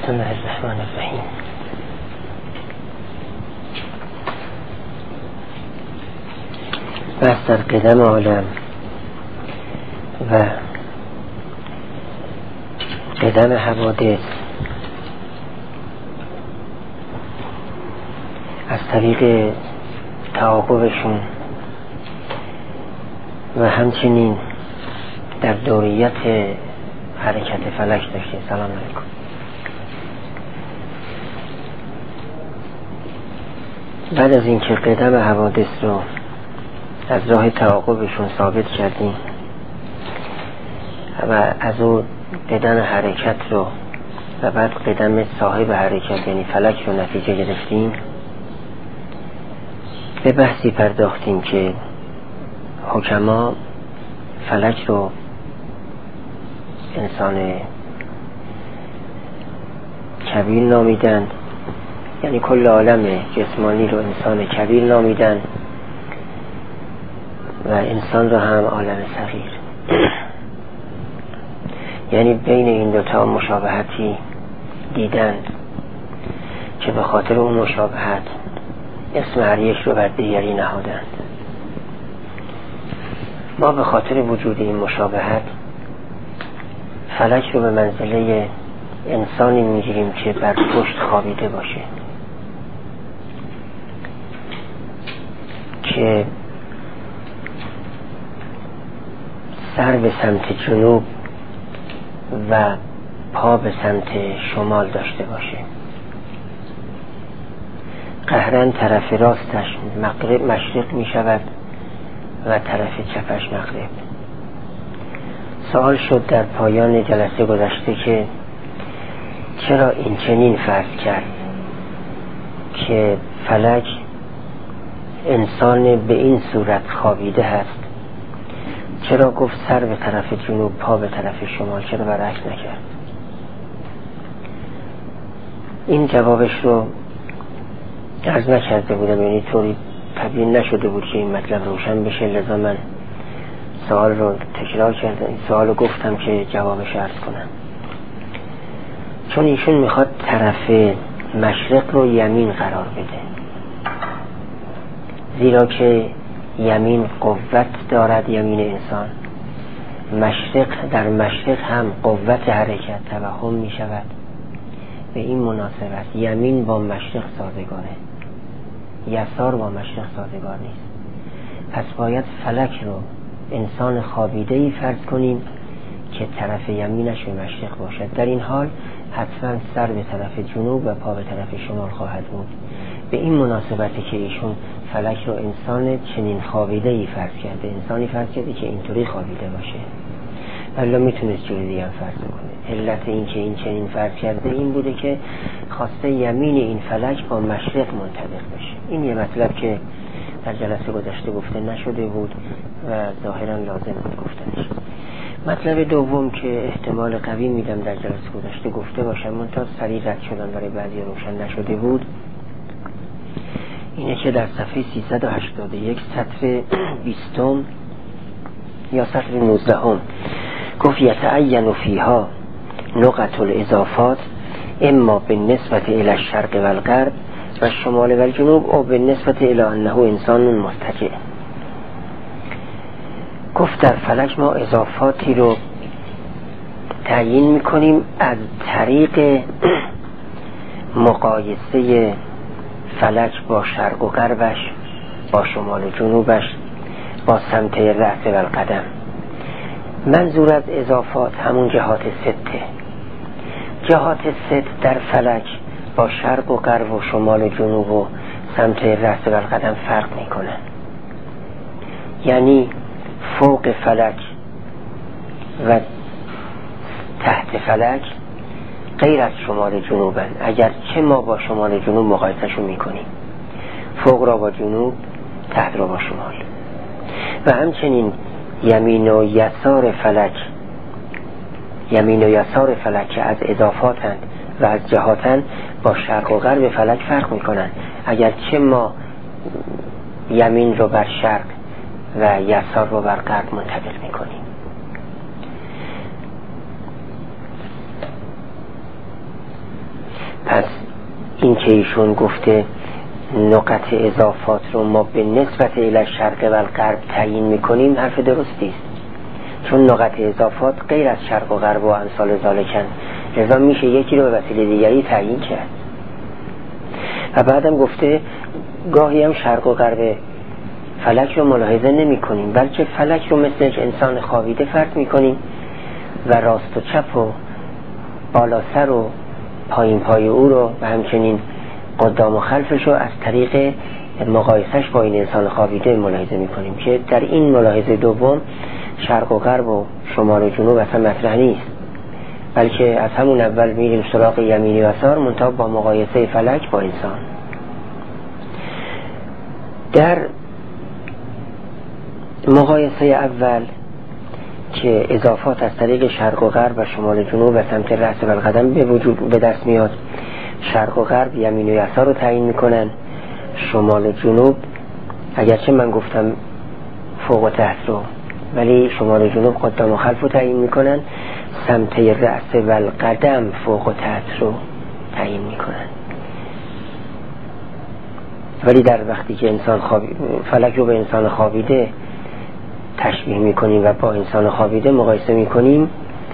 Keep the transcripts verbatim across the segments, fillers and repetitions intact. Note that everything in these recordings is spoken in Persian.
بسم الله الرحمن الرحیم. بحث در قدم عالم و قدم حوادث از طریق تعاقبشون و همچنین در دوریت حرکت فلک داشتیم. سلام علیکم. بعد از اینکه قدم حوادث رو از راه تعاقبشون ثابت کردیم و از اون قدم حرکت رو و بعد قدم صاحب حرکت یعنی فلک رو نتیجه گرفتیم، به بحثی پرداختیم که حکما فلک رو انسان کبیر نامیدن، یعنی کل عالم جسمانی رو انسان کبیر نامیدن و انسان رو هم عالم صغیر. یعنی بین این دوتا مشابهتی دیدند که به خاطر اون مشابهت اسم هر یک رو بر دیگری نهادند. ما به خاطر وجود این مشابهت فلک رو به منزله انسانی میگیریم که بر پشت خوابیده باشه، که سر به سمت جنوب و پا به سمت شمال داشته باشه. قهرن طرف راستش مغرب مشرق می شود و طرف چپش مغرب. سوال شد در پایان جلسه گذشته که چرا این چنین فرض کرد که فلک انسان به این صورت خوابیده هست؟ چرا گفت سر به طرف جنوب پا به طرف شمال؟ چرا برعکس نکرد؟ این جوابش رو عرض نکرده بودم، یعنی طوری تبیین نشده بود که این مطلب روشن بشه، لذا من سوال رو تکرار کردم، این سوال رو گفتم که جوابش عرض کنم. چون ایشون میخواد طرف مشرق رو یمین قرار بده، زیرا که یمین قوت دارد، یمین انسان. مشرق در مشرق هم قوت حرکت توهم می شود. به این مناسبت یمین با مشرق سازگاره، یسار با مشرق سازگار نیست. پس باید فلک رو انسان خوابیده‌ای فرض کنیم که طرف یمینش به مشرق باشد. در این حال حتما سر به طرف جنوب و پا به طرف شمال خواهد بود. به این مناسبتی که ایشون فلک رو انسان چنین خوابیده‌ای فرض کرده، انسانی فرض کرده که اینطوری خوابیده باشه. ولی میتونست جوری دیگه فرض کنه. علت این که این چنین فرض کرده این بوده که خواسته یمین این فلک با مشرق منطبق بشه. این یه مطلب که در جلسه گذشته گفته نشده بود و ظاهرا لازم بود گفتنش. مطلب دوم که احتمال قوی میدم در جلسه گذشته گفته باشم، منتها سریع رد شدن برای بعضی روشن نشده بود، اینه که در صفحه سیصد و هشتاد و یک سطر بیستم یا سطر نوزدهم گفت یتعین فیها نقط الاضافات اما بالنسبت الی الشرق و الغرب و شمال و الجنوب او بالنسبت الی انه انسان متکئ. گفت در فلک ما اضافاتی رو تعیین میکنیم از طریق مقایسه فلک با شرق و غربش، با شمال و جنوبش، با سمت رأس و القدم. منظور از اضافات همون جهات سته. جهات ست در فلک با شرق و غرب و شمال و جنوب و سمت رأس و القدم فرق میکنه. یعنی فوق فلک و تحت فلک غیر از شمال جنوبن، اگر چه ما با شمال جنوب مقایسهشون میکنیم، فوق را با جنوب، تحت را با شمال. و همچنین یمین و یسار فلک، یمین و یسار فلک که از اضافاتن و از جهاتن با شرق و غرب فلک فرق میکنن، اگر چه ما یمین رو بر شرق و یسار رو بر غرب منطبق میکنیم. این که ایشون گفته نقط اضافات رو ما به نسبت الی شرق و الغرب تعیین میکنیم حرف درستی است، چون نقط اضافات غیر از شرق و غرب و امثال ذالکن، لذا میشه یکی رو به وسیله دیگری تعیین کرد. و بعدم گفته گاهی هم شرق و غرب فلک رو ملاحظه نمی کنیم، بلکه فلک رو مثل یک انسان خوابیده فرض می کنیم و راست و چپ و بالا سر و پایین پای او رو و همچنین قدام و خلفش رو از طریق مقایسش با این انسان خوابیده ملاحظه می کنیم که در این ملاحظه دوم شرق و غرب و شمال و جنوب اصلا مطرح نیست، بلکه از همون اول میریم سراغ یمینی و یسار منتها با مقایسه فلک با انسان. در مقایسه اول که اضافات از طریق شرق و غرب و شمال و جنوب و سمت رأس و القدم به وجود به دست میاد، شرق و غرب یمین و یسار رو تعیین میکنن، شمال و جنوب اگرچه من گفتم فوق و تحت رو، ولی شمال و جنوب قدام و خلف رو تعیین میکنن، سمت رأس و القدم فوق و تحت رو تعیین میکنن. ولی در وقتی که انسان خوابی... فلک رو به انسان خوابیده تشبیه میکنیم و با انسان خوابیده مقایسه میکنیم،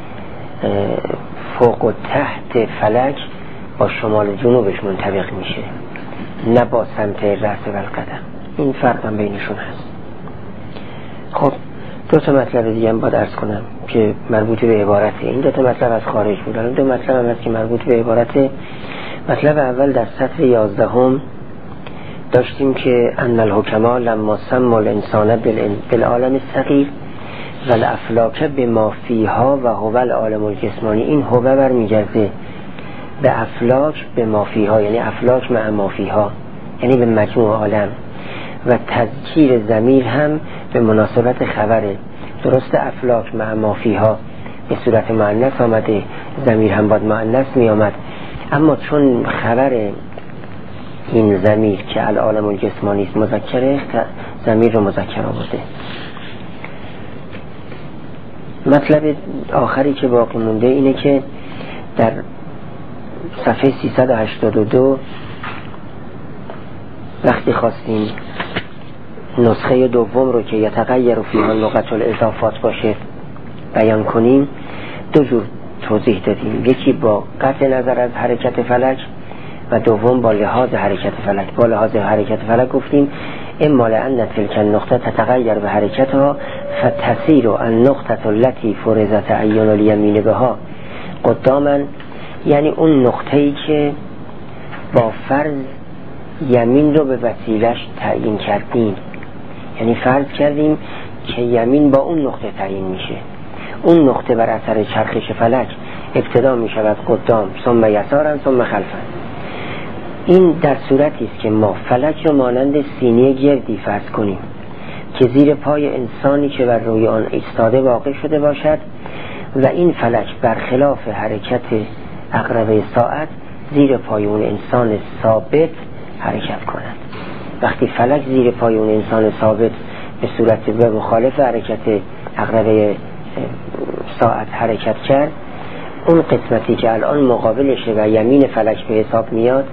فوق و تحت فلک با شمال و جنوبش منطبق میشه، نه با سمت رأس و القدم. این فرق هم بینشون هست. خب دو تا مطلب دیگه هم باید عرض کنم که مربوط به عبارت، این دو تا مطلب از خارج بود، این دو مطلب هم هست که مربوط به عبارت. مطلب اول در سطر یازدهم داشتیم که ان الحکما لما سموا الانسان بالعالم الصغیر و الافلاک بما فیها و هو العالم الجسمانی. این هو برمیگرده به افلاک بما فیها، یعنی افلاک مع ما فیها، یعنی به مجموع عالم، و تذکیر ضمیر هم به مناسبت خبره. درست افلاک مع ما فیها به صورت مؤنث آمده، ضمیر هم باید مؤنث می آمد، اما چون خبر این ضمیر که العالم الجسمانی است مذکره، ضمیر رو مذکر آورده. مطلب آخری که باقی مونده اینه که در صفحه سیصد و هشتاد و دو وقتی خواستیم نسخه دوم رو که یتغیر فیها نقط الاضافات باشه بیان کنیم، دو جور توضیح دادیم، یکی با قطع نظر از حرکت فلک و دوم با لحاظ حرکت فلک. با لحاظ حرکت فلک گفتیم اما لأن تلك النقطه تتغیر به حرکتها فتسیر النقطه التي فرضت عین الیمین بها قداما، یعنی اون نقطه‌ای که با فرض یمین رو به وسیلش تعیین کردیم، یعنی فرض کردیم که یمین با اون نقطه تعیین میشه، اون نقطه بر اثر چرخش فلک ابتدا میشود قدام ثم یسارا ثم خلفا. این در صورتی است که ما فلک رو مانند سینه گردی فرض کنیم که زیر پای انسانی که بر روی آن ایستاده واقع شده باشد و این فلک برخلاف حرکت عقربه ساعت زیر پای اون انسان ثابت حرکت کند. وقتی فلک زیر پای اون انسان ثابت به صورت به مخالف حرکت عقربه ساعت حرکت کرد، اون قسمتی که الان مقابلشه و یمین فلک به حساب میاد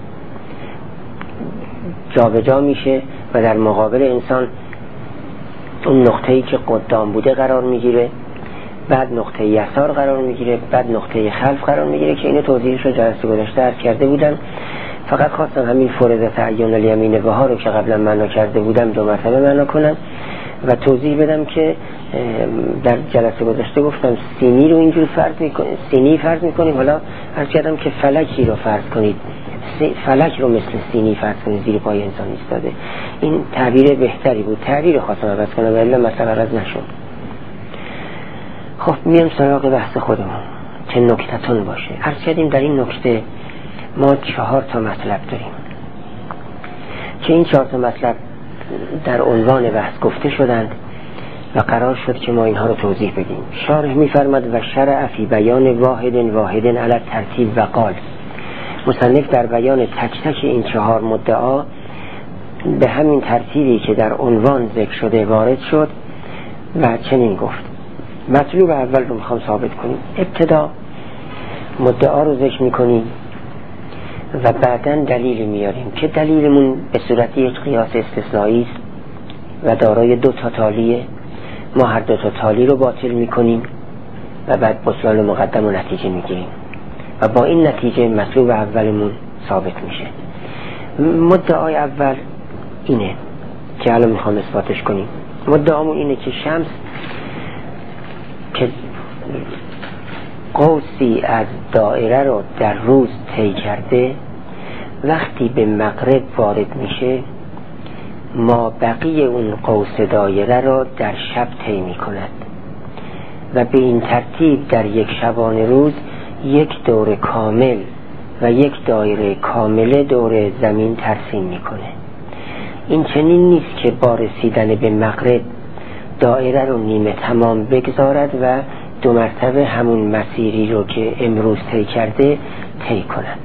جا به جا میشه و در مقابل انسان اون نقطه‌ای که قدام بوده قرار میگیره، بعد نقطه یسار قرار میگیره، بعد نقطه خلف قرار میگیره که اینو توضیحش رو جلسه گذشته عرض کرده بودم. فقط خواستم همین فرض تعین الیمین بها رو که قبلا معنا کرده بودم دو مرتبه معنا کنم و توضیح بدم که در جلسه گذشته گفتم سینی رو اینجور فرض میکنیم، سینی فرض میکنیم، حالا عرض کردم که فلکی رو فرض کنید، فلک رو مثل سینی فرض کنید زیر پای انسان ایستاده. این تعبیر بهتری بود، تعبیر خواستم عوض کنم ولی مثلا عوض نشد. خب میام سراغ بحث خودمون که نکته‌تون باشه. عرض کردیم در این نکته ما چهار تا مطلب داریم که این چهار تا مطلب در عنوان بحث گفته شدند و قرار شد که ما اینها رو توضیح بدیم. شارح می‌فرماد و شرع فی بیان واحد واحد علی ترتیب و قال، مصنف در بیان تک تک این چهار مدعا به همین ترتیبی که در عنوان ذکر شده وارد شد و چنین گفت. مطلوب اول رو میخوام ثابت کنیم. ابتدا مدعا رو ذکر میکنیم و بعداً دلیل میاریم که دلیلمون به صورت یک قیاس استثنایی است و دارای دو تا تالیه. ما هر دو تا تالی رو باطل میکنیم و بعد بطلان مقدم و نتیجه میگیریم و با این نتیجه مطلوب اولمون ثابت میشه. مدعای اول اینه که الان میخوام اثباتش کنیم. مدعامون اینه که شمس که قوسی از دایره رو در روز طی کرده، وقتی به مغرب وارد میشه ما بقیه اون قوس دایره رو در شب طی میکند و به این ترتیب در یک شبانه روز یک دور کامل و یک دایره کامله دور زمین ترسیم میکنه. این چنین نیست که با رسیدن به مغرب دایره رو نیمه تمام بگذارد و دو مرتبه همون مسیری رو که امروز طی کرده طی کند.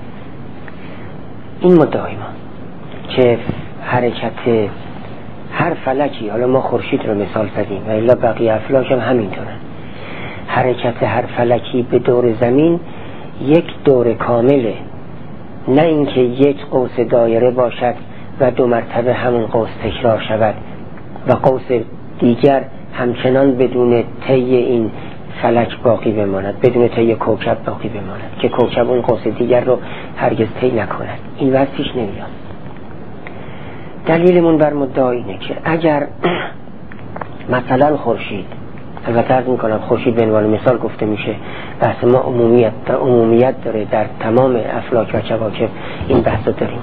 این مدعای ما که حرکت هر فلکی، حالا ما خورشید رو مثال زدیم و الا بقیه افلاک هم همینطورن، حرکت هر فلکی به دور زمین یک دور کامله، نه اینکه یک قوس دایره باشد و دو مرتبه همون قوس تکرار شود و قوس دیگر همچنان بدون طی این فلک باقی بماند، بدون طی کوکب باقی بماند که کوکب اون قوس دیگر رو هرگز طی نکند. این وضع پیش نمیاد. دلیلمون بر مدعا اینه که اگر مثلا خورشید، البته عرض میکنم خورشید به عنوان مثال گفته میشه، بحث ما عمومیت در عمومیت داره، در تمام افلاک و کواکب این بحث داریم.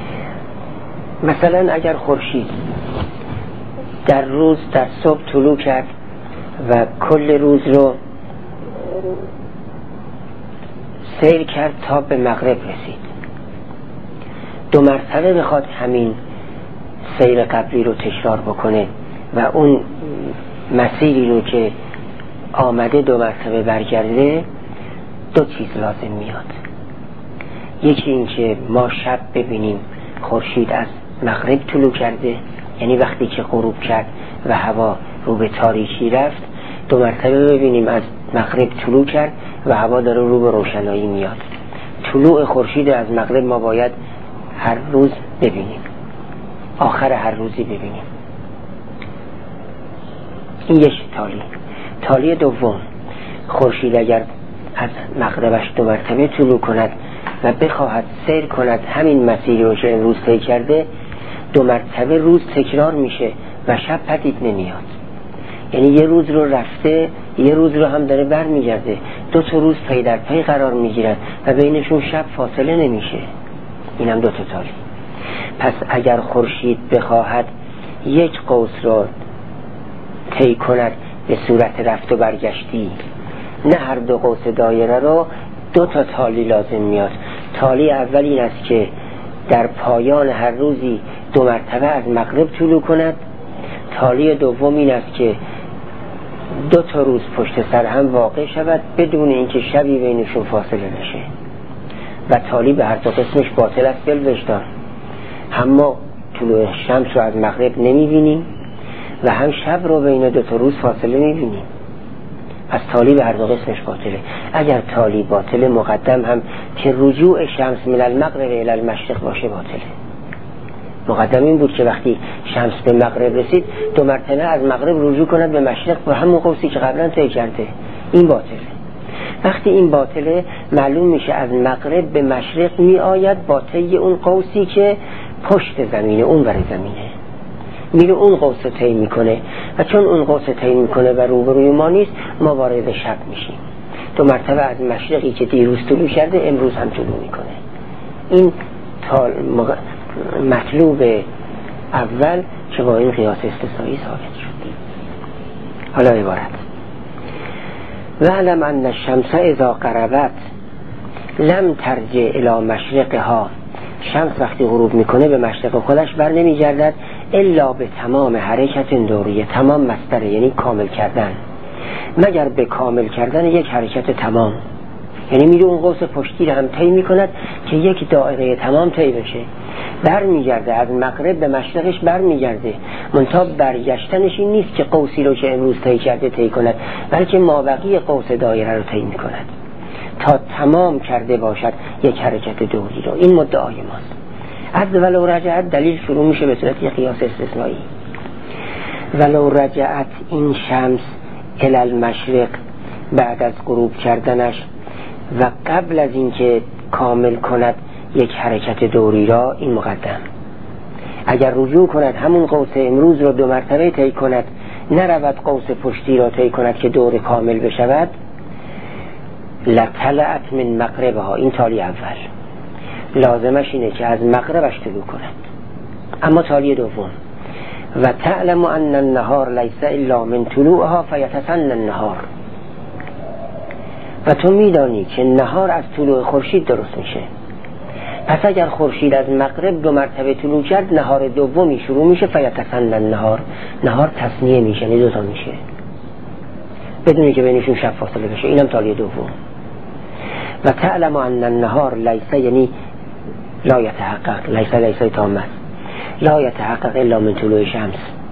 مثلا اگر خورشید در روز در صبح طلوع کرد و کل روز رو سیر کرد تا به مغرب رسید، دو مرتبه بخواد همین سیر قبلی رو تکرار بکنه و اون مسیری رو که آمده دو مرتبه برگرده، دو چیز لازم میاد. یکی این که ما شب ببینیم خورشید از مغرب طلوع کرده، یعنی وقتی که غروب کرد و هوا رو به تاریکی رفت، دو مرتبه ببینیم از مغرب طلوع کرد و هوا داره رو به روشنایی میاد. طلوع خورشید از مغرب ما باید هر روز ببینیم، آخر هر روزی ببینیم. این یک تالی. تالی دوم، خورشید اگر از مغربش دو مرتبه طلوع کند و بخواهد سیر کند همین مسیری رو که امروز طی کرده، دو مرتبه روز تکرار میشه و شب پدید نمیاد. یعنی یه روز رو رفته، یه روز رو هم داره بر میگرده، دو تا روز پی در پی قرار میگیرن و بینشون شب فاصله نمیشه. این هم دو تا تالی. پس اگر خورشید بخواهد یک قوس رو طی کند به صورت رفت و برگشتی، نه هر دو قوس دایره رو، دو تا تالی لازم میاد. تالی اول این است که در پایان هر روزی دو مرتبه از مغرب طلوع کند. تالی دوم این است که دو تا روز پشت سر هم واقع شود بدون اینکه شبی بینشون فاصله نشه. و تالی به هر دو قسمش باطل است بالوجدان. هم ما طلوع شمس رو از مغرب نمیبینیم و هم شب رو بین دو تا روز فاصله میبینیم. پس تالی به هر دو قسمش باطله. اگر تالی باطله، مقدم هم که رجوع شمس من المغرب الی المشرق باشه باطله. مقدم این بود که وقتی شمس به مغرب رسید دو مرتبه از مغرب رجوع کند به مشرق با همون قوسی که قبلا طی کرده. این باطله. وقتی این باطله، معلوم میشه از مغرب به مشرق می آید با طی اون قوسی که پشت زمینه، اون ور زمینه، میره اون قوس رو طی میکنه و چون اون قوس رو طی میکنه و روبروی ما نیست، ما وارد شب میشیم. دو مرتبه از مشرقی که دیروز طلوع کرده امروز هم طلوع میکنه. این مغ... مطلوب اول که با این قیاس استثنایی ثابت شد. حالا عبارت: وعلم ان الشمس اذا غربت لم ترجع الى مشرقها. شمس وقتی غروب میکنه به مشرق خودش بر نمیگردد الا به تمام حرکت دوریه. تمام مصدر یعنی کامل کردن، مگر به کامل کردن یک حرکت تمام. یعنی میره اون قوس پشتی رو هم طی میکند که یک دایره تمام طی بشه، بر میگرده از مغرب به مشرقش بر میگرده. منتها برگشتنش این نیست که قوسی رو که امروز طی کرده طی کند، بلکه مابقی قوس دایره رو طی میکند. تا تمام کرده باشد یک حرکت دوری رو. این مدعای ماست. از ولو رجعت دلیل شروع میشه به صورت یک قیاس استثنایی. ولو رجعت این شمس الی المشرق بعد از غروب کردنش و قبل از اینکه کامل کند یک حرکت دوری را، این مقدم. اگر رجوع کند همون قوس امروز را دو مرتبه طی کند، نرود قوس پشتی را طی کند که دور کامل بشود، لطلعت من مغربها، این تالی اول لازمش اینه که از مغربش طلوع کند. اما تالی دوم و تعلم ان النهار لیس الا من طلوعها فیتسن النهار، و تو میدانی که نهار از طلوع خورشید درست میشه. پس اگر خورشید از مغرب دو مرتبه طلوع کرد، نهار دومی شروع میشه، فیتسن النهار، نهار تثنیه میشه، یعنی دو تا میشه بدونی که بینشون شب فاصله بشه. اینم تالی دوم. و تعلم ان النهار لیس، یعنی لا یتحقق، لیس لیس تامه، لا یتحقق الا من طلوع شمس،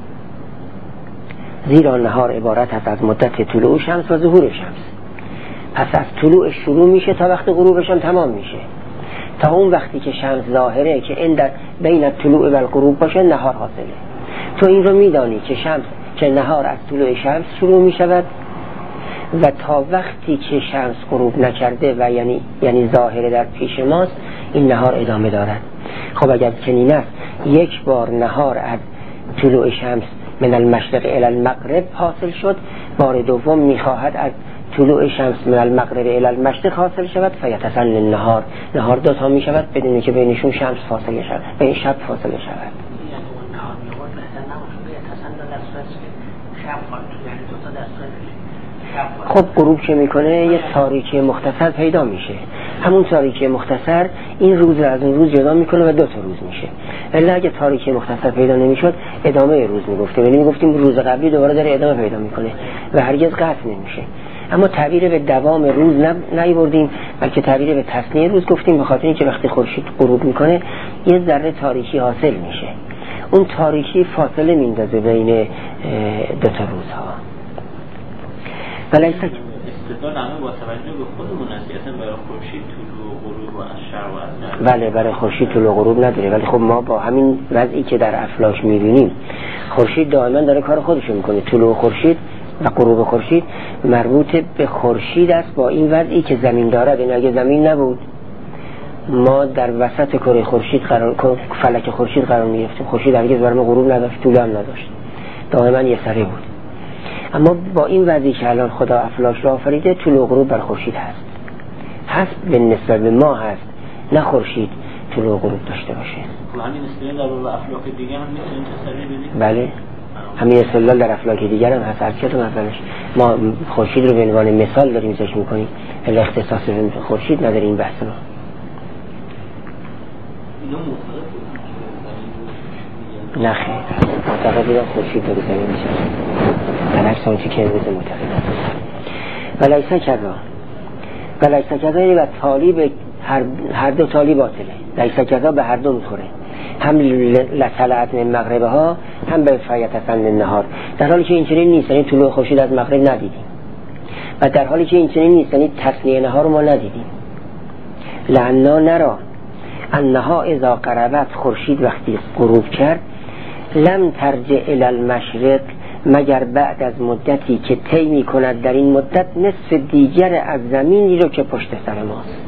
زیرا نهار عبارت است از مدت طلوع شمس و ظهور شمس. پس از طلوع شروع میشه تا وقت غروبش هم تمام میشه. تا اون وقتی که شمس ظاهره که این در بین طلوع و الغروب باشه، نهار حاصله. تو این رو میدانی که شمس که نهار از طلوع شمس شروع میشود و تا وقتی که شمس غروب نکرده و یعنی یعنی ظاهره در پیش ماست، این نهار ادامه دارد. خب اگر چنین است، یک بار نهار از طلوع شمس من المشرق الی المغرب حاصل شد، بار دوم میخواهد از طلوع شمس من المغرب الی المشرق حاصل شود، فیتسن النهار، نهار دو تا میشود بدون که بینشون شمس فاصله شود، بین شب فاصله شود. خب غروب چه میکنه؟ یک تاریکی مختصر پیدا میشه. همون تاریکی مختصر این روز از اون روز جدا میکنه و دو تا روز میشه. الا اگه تاریکی مختصر پیدا نمیشد، ادامه روز میگفتیم، یعنی میگفتیم روز قبلی دوباره داره ادامه پیدا میکنه و هرگز قطع نمیشه. اما تعبیر به دوام روز نمیبردیم، بلکه تعبیر به تثنیه روز گفتیم، به خاطر اینکه وقتی خورشید غروب میکنه یه ذره تاریکی حاصل میشه. اون تاریکی فاصله میندازه بین دو تا روزها. ولی استدلال همه با توجه به خودمون است، اصلا برای خورشید طلوع و غروب و از شرق و از بله برای خورشید طلوع و غروب نداره، ولی خب ما با همین وضعی که در افلاک میبینیم، خورشید دائما داره کار خودشو میکنه. طلوع خورشید و غروب خورشید مربوط به خورشید است با این وضعی که زمین دارد. این اگه زمین نبود، ما در وسط کره خورشید قرار فلک خورشید قرار می‌گرفتیم. خورشید هرگز برای ما غروب نداشت، طلوع هم نداشت، دائما یه سره بود. اما با این وضعی که الان خدا افلاک را آفریده، طلوع و غروب بر خورشید هست، هست به نسبت به ما هست، نه خورشید طلوع و غروب داشته باشه. همین استدلال در افلاک دیگه هم میتونیم تسری بدیم. بله همین استدلال در افلاک دیگر هم هست. هرچی تو مثلا ما خورشید رو به عنوان مثال داریم ذکر می‌کنیم، الا اختصاص به خورشید نداریم این بحث رو. نه خیر، معتقد بودم خورشید داره زمین میشه، برعکس اون چی که امروز معتقد است. ولیسا کذا ولیسا کذا یعنی و تالی به هر, هر دو تالی باطله. لیسا کذا به هر دو میخوره، هم لطلعت من مغربه ها، هم به فیتسن النهار. در حالی که این چنین نیست، یعنی طلوع خورشید از مغرب ندیدیم، و در حالی که این چنین نیست، یعنی تثنیه نهار رو ما ندیدیم. لعنا نرا انها اذا قربت، خورشید وقتی غروب کرد، لم ترجع الی المشرق، مگر بعد از مدتی که طی می کند در این مدت نصف دیگر از زمینی رو که پشت سر ماست،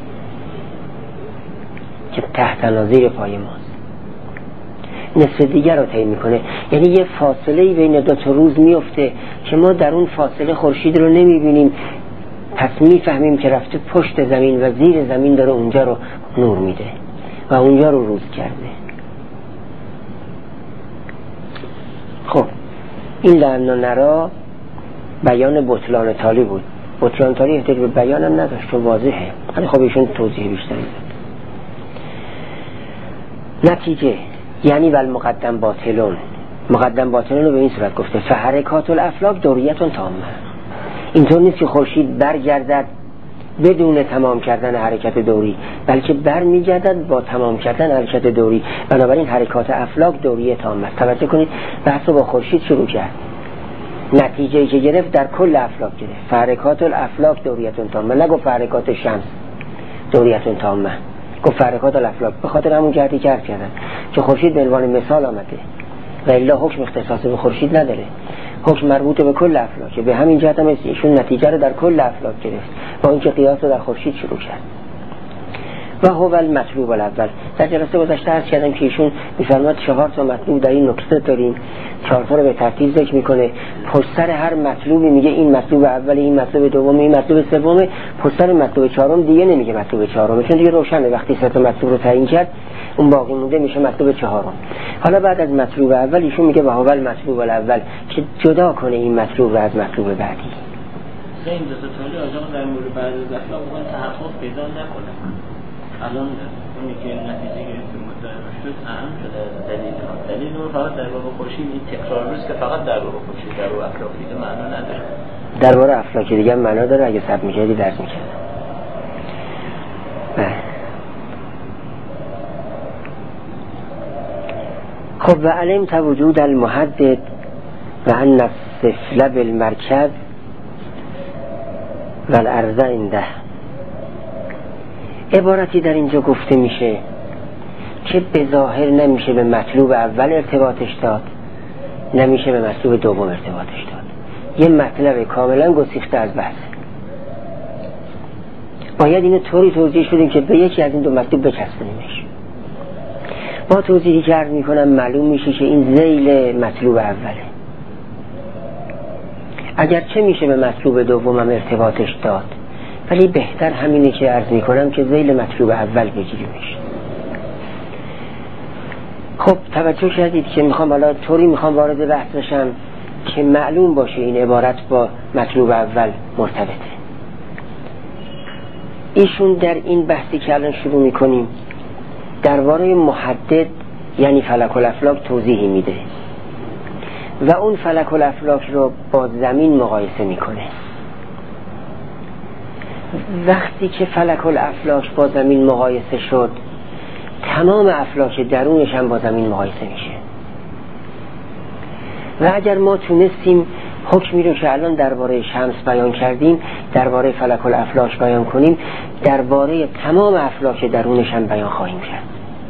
که تحت نظیر پای ماست، نصف دیگر رو طی میکنه. یعنی یه فاصله بین دو تا روز میفته که ما در اون فاصله خورشید رو نمیبینیم، پس میفهمیم که رفته پشت زمین و زیر زمین داره اونجا رو نور میده و اونجا رو روز کرده. خب این لعنا نرا بیان بطلان تالی بود. بطلان تالی احتیاج به بیان هم نداشت، چون واضحه. ولی خب ایشون توضیح بیشتری داد. نتیجه یعنی ول مقدم باطلون، مقدم باطلون رو به این صورت گفته فحرکات الافلاک دوریتون تامه. اینطور نیست که خورشید برگردد بدون تمام کردن حرکت دوری، بلکه بر میگردد با تمام کردن حرکت دوری. بنابراین حرکات افلاک دوریه تامه. توجه کنید، بحث رو با خورشید شروع کرد، نتیجه که گرفت در کل افلاک گرفت. فحرکات الافلاک دوریتون تامه، نگو فحرکات شمس دوریتون تامه، گفت فحرکات الافلاک. به خاطر همون جهتی که عرض کردم که خورشید به عنوان مثال آمده و الا حکم اختصاص به خورشید نداره، حکم مربوط به کل افلاک. به همین جهت هم ایشون نتیجه رو در کل افلاک گرفت با اینکه قیاس رو در خورشید شروع کرد. و هو المطلوب الاول. در جلسه گذشته عرض کردم که ایشون می‌فرماد چهار تا مطلوب در این نکته داریم، چهار تا رو به ترتیب ذکر میکنه. پشت سر هر مطلوبی میگه این مطلوب اول، این مطلوب دوم، این مطلوب سوم. پشت سر مطلوب چهارم دیگه نمیگه مطلوب چهارم، چون دیگه روشنه وقتی سه تا مطلوب رو تعیین کرد اون باقی مونده میشه مطلوب چهارم. حالا بعد از مطلوب اول ایشون میگه و هو المطلوب الاول، که جدا کنه این مطلوب رو از مطلوب بعدی. این دو تا تولی آجاق در مورد بعد از اخلاق بخوان تحقق پیدا نکنه. الان اونی که نتیجه گرفت متعارف شد اهم شده دلیل ها. دلیل اون فقط در باب خورشید این تکرار روز که فقط در باب خورشید در باب افلاک دیگه معنا نداره. در باب افلاک دیگه معنا داره، اگه ثبت می‌کردی درس می‌کردم. خب و علمت وجود المحدد و ان السفل بالمرکب و الارض عنده. عبارتی در اینجا گفته میشه که به ظاهر نمیشه به مطلوب اول ارتباطش داد، نمیشه به مطلوب دوم ارتباطش داد. یه مطلب کاملا گسیخته از بحث. باید اینو طوری توضیح بدیم که به یکی از این دو مطلوب بچسبونیمش. با توضیحی که عرض میکنم معلوم میشه که این ذیل مطلوب اوله. اگر چه میشه به مطلوب دومم ارتباطش داد، ولی بهتر همینه که عرض میکنم که ذیل مطلوب اول بگیریمش. خب توجه کردید که میخوام حالا طوری میخوام وارد بحث بشم که معلوم باشه این عبارت با مطلوب اول مرتبطه. ایشون در این بحثی که الان شروع میکنیم درباره محدد یعنی فلک الافلاک توضیحی میده و اون فلک الافلاک رو با زمین مقایسه میکنه. وقتی که فلک الافلاک با زمین مقایسه شد، تمام افلاک درونش هم با زمین مقایسه میشه. و اگر ما تونستیم حکمی رو که الان درباره شمس بیان کردیم درباره فلک الافلاک بیان کنیم، درباره تمام افلاک درونش هم بیان خواهیم کرد.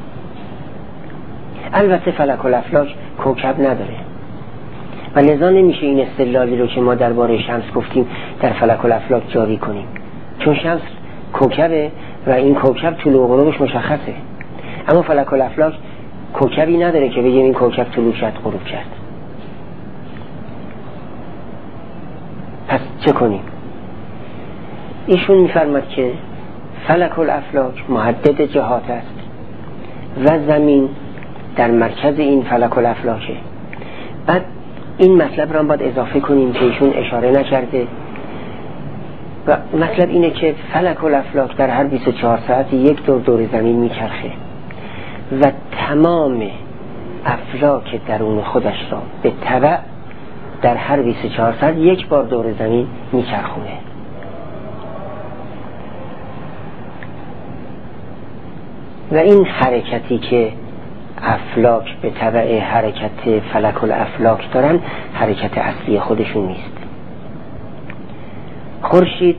البته فلک الافلاک کوکب نداره و لذا نمیشه این استدلالی رو که ما درباره شمس گفتیم در فلک الافلاک جاری کنیم، چون شمس کوکبه و این کوکب طلوع و غروبش مشخصه. اما فلک الافلاک کوکبی نداره که بگیم این کوکب طلوع کرد غروب کرد. پس چه کنیم؟ ایشون میفرماد که فلک الافلاک محدد جهات است و زمین در مرکز این فلک الافلاکه. بعد این مطلب را باید اضافه کنیم که ایشون اشاره نکرده و مطلب اینه که فلک الافلاک در هر بیست و چهار ساعت یک دور دور زمین میچرخه و تمام افلاک درون خودش را به تبع در هر بیست و چهار ساعت یک بار دور زمین میچرخونه. و این حرکتی که افلاک به تبع حرکت فلک الافلاک دارن حرکت اصلی خودشون نیست. خورشید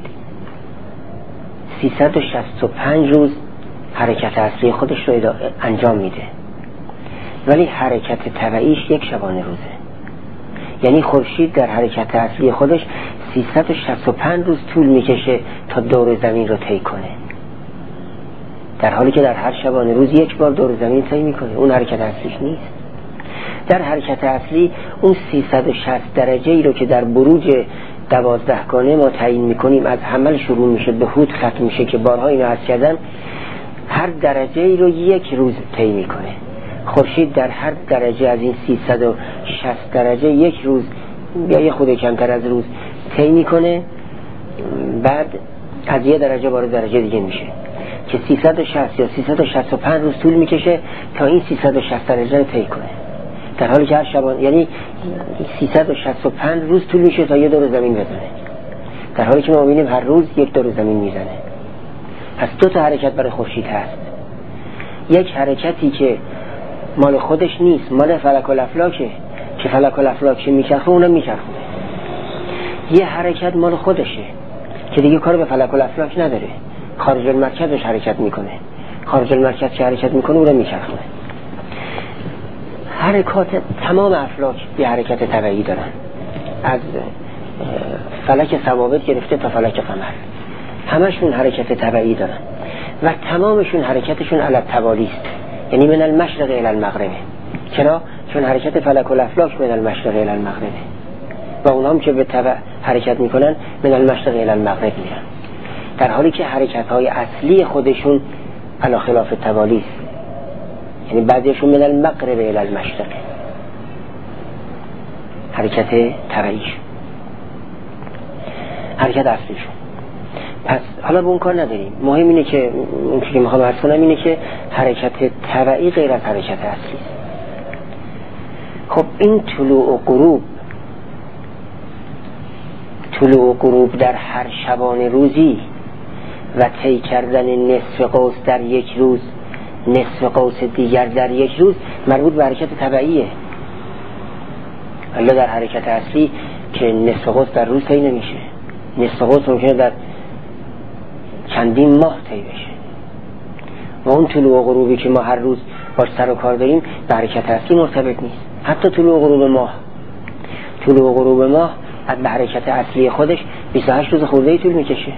سیصد و شصت و پنج روز حرکت اصلی خودش رو انجام میده، ولی حرکت تبعیش یک شبانه روزه. یعنی خورشید در حرکت اصلی خودش سیصد و شصت و پنج روز طول میکشه تا دور زمین رو طی کنه، در حالی که در هر شبانه روز یک بار دور زمین طی میکنه. اون حرکت اصلیش نیست. در حرکت اصلی اون سیصد و شصت درجه ای رو که در بروج دوازدهگانه ما تعیین میکنیم از حمل شروع میشه به هود ختم میشه که بارها اینو عرض کردم، هر درجه ای رو یک روز طی میکنه. خورشید در هر درجه از این سیصد و شصت درجه یک روز یا یه خود کمتر از روز طی میکنه، بعد از یه درجه وارد درجه دیگه میشه که سیصد و شصت یا سیصد و شصت و پنج روز طول میکشه تا این سیصد و شصت درجه رو طی کنه، در حالی که هر شبان یعنی سیصد و شصت و پنج روز طول میشه تا یه دور زمین بزنه، در حالی که ما میبینیم هر روز یک دور زمین میزنه. پس دو تا حرکت برای خورشید هست، یک حرکتی که مال خودش نیست، مال فلک الافلاکه که فلک الافلاک میچرخه اونم میچرخه. یه حرکت مال خودشه که دیگه کار به فلک و افلاک نداره، خارج المرکزش حرکت میکنه، خارج المرکز که حرکت میکنه اون رو میچرخونه. حرکات تمام افلاک یه حرکت طبیعی دارن، از فلک ثوابت گرفته تا فلک قمر همشون حرکت طبیعی دارن و تمامشون حرکتشون علی التوالی است، یعنی من المشرق الی المغرب. چرا؟ چون حرکت فلک و الافلاک من المشرق الی المغرب و اونها هم که به تبع حرکت میکنن من المشرق الی المغرب میرن، در حالی که حرکت های اصلی خودشون علی خلاف التوالی است، یعنی بعضیشون من المغرب الی المشرق، حرکت طبیعیش، حرکت اصلیشون. پس حالا به اون کار نداریم، مهم اینه که اون که میخوام عرض کنم اینه که حرکت طبیعی غیر از حرکت اصلی است. خب این طلوع و غروب طلوع و غروب در هر شبانه روزی و طی کردن نصف قوس در یک روز، نصف قوس دیگر در یک روز، مربوط به حرکت طبیعیه. الا در حرکت اصلی که نصف قوس در روز طی نمیشه، نصف قوس ممکنه در چندین ماه طی بشه و اون طلوع و غروبی که ما هر روز باش سر و کار داریم به حرکت اصلی مرتبط نیست. حتی طلوع و غروب ماه طلوع و غروب ماه از به حرکت اصلی خودش بیست و هشت روز خورده ای طول میکشه،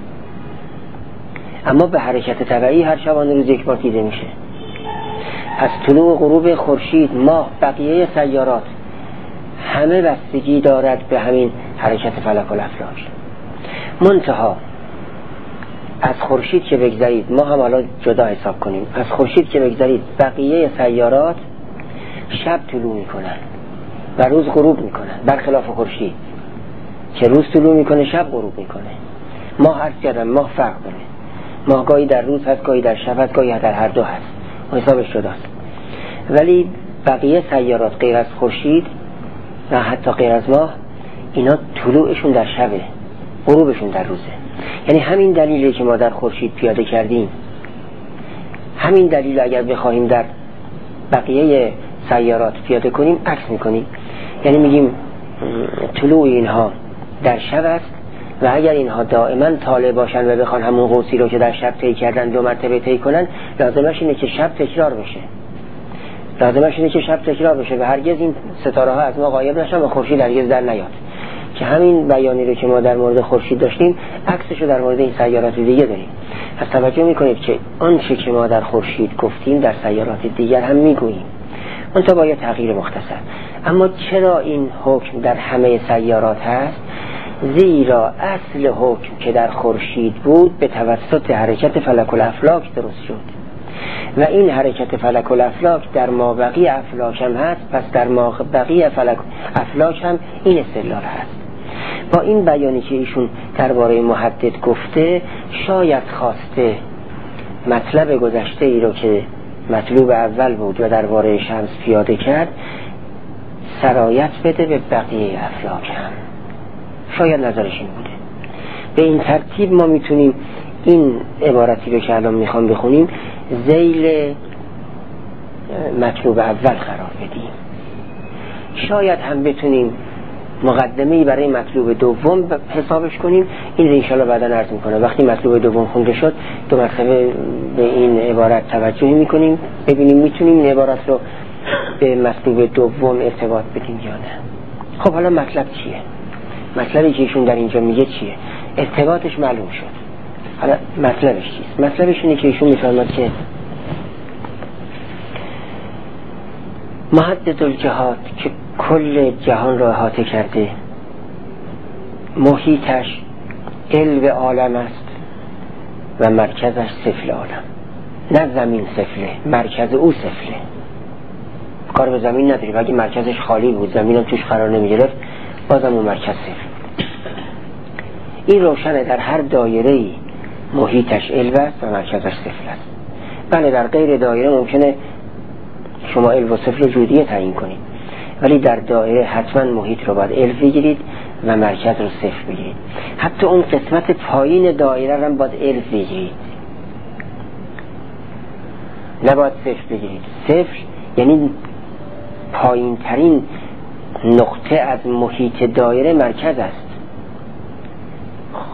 اما به حرکت طبیعی هر شبانه روز یک بار دیده میشه. پس طلوع و غروب خورشید، ماه، بقیه سیارات همه بستگی دارد به همین حرکت فلک و الافلاک. منتها از خورشید که بگذرید، ما هم حالا جدا حساب کنیم، از خورشید که بگذرید بقیه سیارات شب طلوع میکنن و روز غروب میکنن، برخلاف خورشید که روز طلوع میکنه شب غروب میکنه. ماه عرض کردم ماه فرق داره، ماه گاهی در روز هست، گاهی در شب هست، گاهی در هر دو هست و حسابش جداست. ولی بقیه سیارات غیر از خورشید و حتی غیر از ماه اینا طلوعشون در شبه، غروبشون در روزه. یعنی همین دلیلی که ما در خورشید پیاده کردیم، همین دلیل اگر بخواهیم در بقیه سیارات پیاده کنیم عکس میکنیم، یعنی میگیم طلوع اینها در شب است و اگر اینها دائما طالع باشن و بخوان همون قوسی رو که در شب طی کردن دو مرتبه طی کنن، لازمش اینه که شب تکرار بشه، لازمش اینه که شب تکرار بشه و هرگز این ستاره ها از ما غایب نشن و خورشید هرگز در نیاد. که همین بیانی رو که ما در مورد خورشید داشتیم عکسش رو در مورد این سیارات دیگه داریم. پس توجه میکنید که آنچه که ما در خورشید گفتیم در سیارات دیگر هم میگوییم، اون تا با یه تغییر مختصر. اما چرا این حکم در همه سیارات هست؟ زیرا اصل حکم که در خورشید بود به توسط حرکت فلک الافلاک درست شد و این حرکت فلک الافلاک در مابقی افلاک هم هست، پس در مابقی فلک افلاک هم این استدلال هست. با این بیانی که ایشون درباره محدد گفته، شاید خواسته مطلب گذشته ای رو که مطلوب اول بود و درباره شمس پیاده کرد سرایت بده به بقیه افلاک هم، شاید نظرش این بوده. به این ترتیب ما میتونیم این عبارتی رو که الان میخوام بخونیم ذیل مطلوب اول قرار بدیم. شاید هم بتونیم مقدمه‌ای برای مطلوب دوم حسابش کنیم. این رو انشاءالله بعدا عرض میکنم. وقتی مطلوب دوم خونده شد دو مرتبه به این عبارت توجه میکنیم، ببینیم میتونیم این عبارت رو به مطلوب دوم ارتباط بدیم یا نه. خب حالا مطلب چیه؟ مطلبی که ایشون در اینجا میگه چیه؟ ارتباطش معلوم شد. حالا مطلبش چیست؟ مطلبش اینه که ایشون میفرماد که محدد الجهات که کل جهان را احاطه کرده، محیطش قلب عالم است و مرکزش سفل عالم. نه زمین سفله، مرکز او سفله. کار به زمین نداریم، اگه مرکزش خالی بود زمین هم توش قرار نمی گرفت بازم اون مرکز سفل. این روشنه در هر دایره‌ای محیطش علو است و مرکزش سفل است. بله در غیر دایره ممکنه شما علو و سفل جودیه تعیین کنید، ولی در دایره حتما محیط رو باید علو بگیرید و مرکز رو سفل بگیرید. حتی اون قسمت پایین دایره رو باید علو بگیرید، نباید سفل بگیرید. سفل یعنی پایین ترین نقطه از محیط دایره مرکز است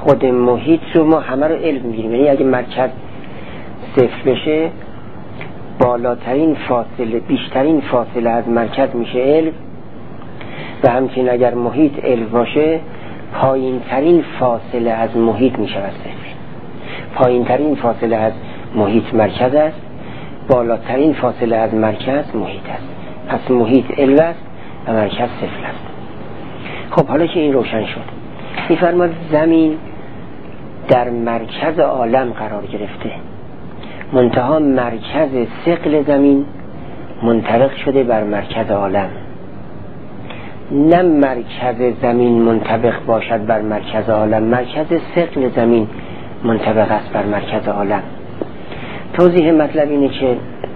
خود محیط رو ما همه رو علم میگیریم. یعنی اگه مرکز صفر بشه بالاترین فاصله بیشترین فاصله از مرکز میشه علم و همچنین اگر محیط علم باشه پایین ترین فاصله از محیط میشه صفر. پایین ترین فاصله از محیط مرکز است، بالاترین فاصله از مرکز محیط است. پس محیط علم است و مرکز صفر است. خب حالا که این روشن شد، می‌فرماد زمین در مرکز عالم قرار گرفته، منتها مرکز ثقل زمین منطبق شده بر مرکز عالم. نه مرکز زمین منطبق باشد بر مرکز عالم، مرکز ثقل زمین منطبق است بر مرکز عالم. توضیح مطلب اینه که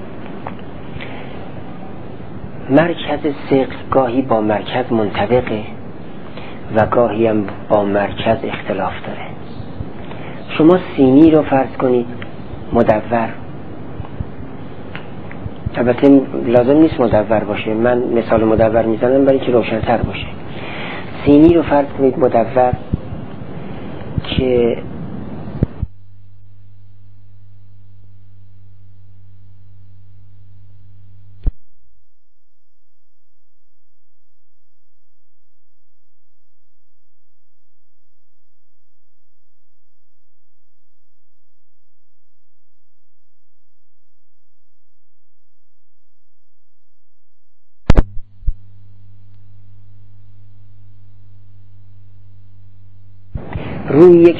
مرکز ثقل گاهی با مرکز منطبقه و گاهی هم با مرکز اختلاف داره. شما سینی رو فرض کنید مدور، البته لازم نیست مدور باشه، من مثال مدور میزنم برای که روشن‌تر باشه. سینی رو فرض کنید مدور که روی یک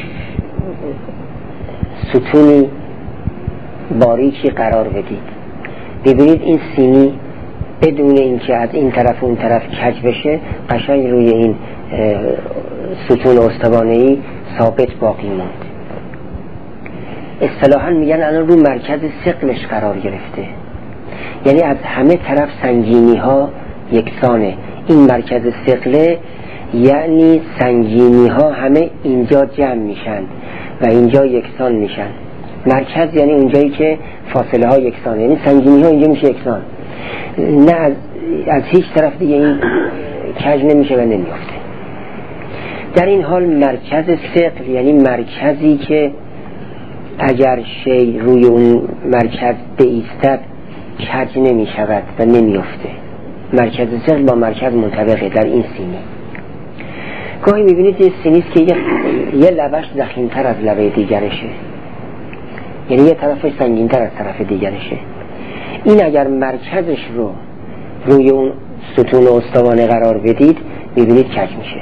ستونی باریکی قرار بدید. ببینید این سینی بدون اینکه از این طرف اون طرف کج بشه قشنگ روی این ستون استوانه‌ای ثابت باقی موند. اصطلاحاً میگن الان رو مرکز ثقلش قرار گرفته، یعنی از همه طرف سنگینی ها یکسانه. این مرکز ثقله یعنی سنگینی ها همه اینجا جمع میشن و اینجا یکسان میشن. مرکز یعنی اونجایی که فاصله ها یکسانه، یعنی سنگینی ها اینجا میشه یکسان، نه از, از هیچ طرف دیگه این کج نمیشه و نمیافته. در این حال مرکز ثقل یعنی مرکزی که اگر شی روی اون مرکز بایستد کج نمیشود و نمیافته. مرکز ثقل با مرکز منطبقه در این سینی. گاهی میبینید یه سینیست که یه, یه لبش ضخیم‌تر از لبه دیگرشه، یعنی یه طرفش سنگین‌تر از طرف دیگرشه. این اگر مرکزش رو روی اون ستون استوانه قرار بدید میبینید کج میشه،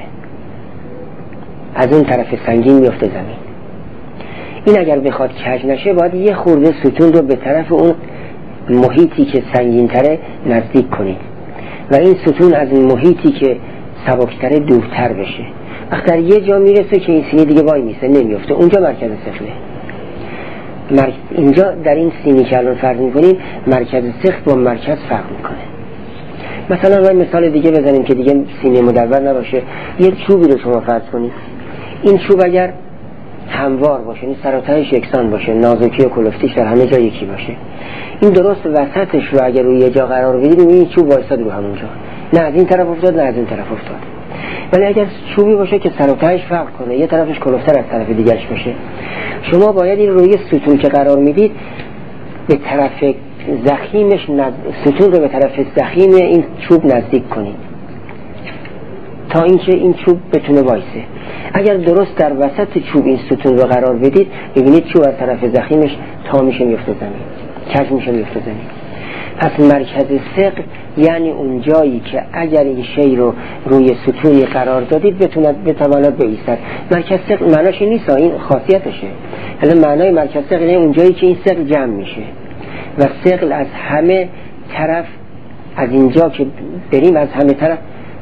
از اون طرف سنگین میفته زمین. این اگر بخواد کج نشه باید یه خورده ستون رو به طرف اون محیطی که سنگین‌تره نزدیک کنید و این ستون از این محیطی که سبکتره دورتر بشه. وقتی در یه جا میرسه که این سینی دیگه وای میسه نمیفته، اونجا مرکز ثقله. مرک... اینجا در این سینی که الان فرض میکنیم مرکز ثقل با مرکز فرق میکنه. مثلا ما مثال دیگه بزنیم که دیگه سینی مدور نباشه. یه چوبی رو شما فرض کنید، این چوب اگر هموار باشه، این سر و تهش یکسان باشه، نازکی و کلفتیش در همه جا یکی باشه، این درست وسطش رو اگر روی یه جا قرار بدید این چوب وایساد رو همونجا، نه از این طرف افتاد نه از این طرف افتاد. ولی اگر چوبی باشه که سر و تهش فرق کنه، یه طرفش کلفتر از طرف دیگرش باشه، شما باید این روی ستون که قرار میدید به طرف ضخیمش نز... ستون رو به طرف ضخیم این چوب نزدیک کنید تا اینکه این چوب بتونه وایسه. اگر درست در وسط چوب این ستون رو قرار بدید ببینید چوب از طرف ضخیمش تا میشه میفته زمین، کج میشه میفته زمین. پس مرکز ثقل یعنی اون جایی که اگر این شی رو روی ستونی قرار دادید بتوند بتواند بایستد. مرکز ثقل معناش نیست، این خاصیتشه. حالا معنای مرکز ثقل یعنی اون جایی که این ثقل جمع میشه و ثقل از همه طرف، از اینجا که بریم از همه طرف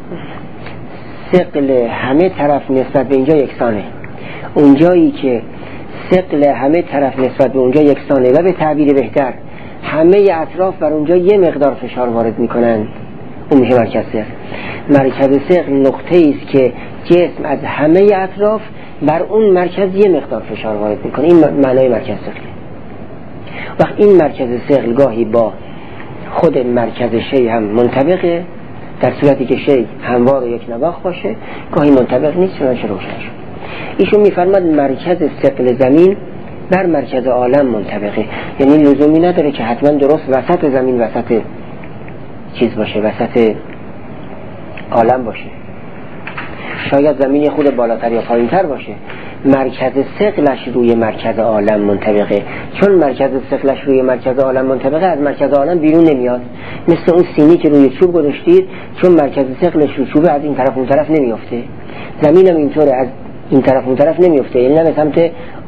ثقل همه طرف نسبت به اینجا یکسانه. اون جایی که ثقل همه طرف نسبت به اونجا یکسانه و به تعبیر بهتر همه اطراف بر اونجا یه مقدار فشار وارد میکنن، اون میشه مرکز ثقل. مرکز ثقل نقطه‌ای است که جسم از همه اطراف بر اون مرکز یه مقدار فشار وارد میکنه. این معنای مرکز ثقل. وقت این مرکز ثقل گاهی با خود مرکز شی هم منطبقه، در صورتی که شی هموار و یک نواخت باشه، گاهی منطبق نیست، چنانچه روشن شد. ایشون میفرماد مرکز ثقل زمین بر مرکز عالم منطبقه، یعنی لزومی نداره که حتما درست وسط زمین وسط چیز باشه، وسط عالم باشه. شاید زمین یه خود بالاتر یا پایینتر باشه، مرکز ثقلش روی مرکز عالم منطبقه. چون مرکز ثقلش روی مرکز عالم منطبقه، از مرکز عالم بیرون نمیاد. مثل اون سینی که روی چوب گذاشتید، چون مرکز ثقلش روی چوب، از این طرف اون طرف نمیافته. زمین هم اینطوره، از این طرف اون طرف نمیافته، یعنی نه به سمت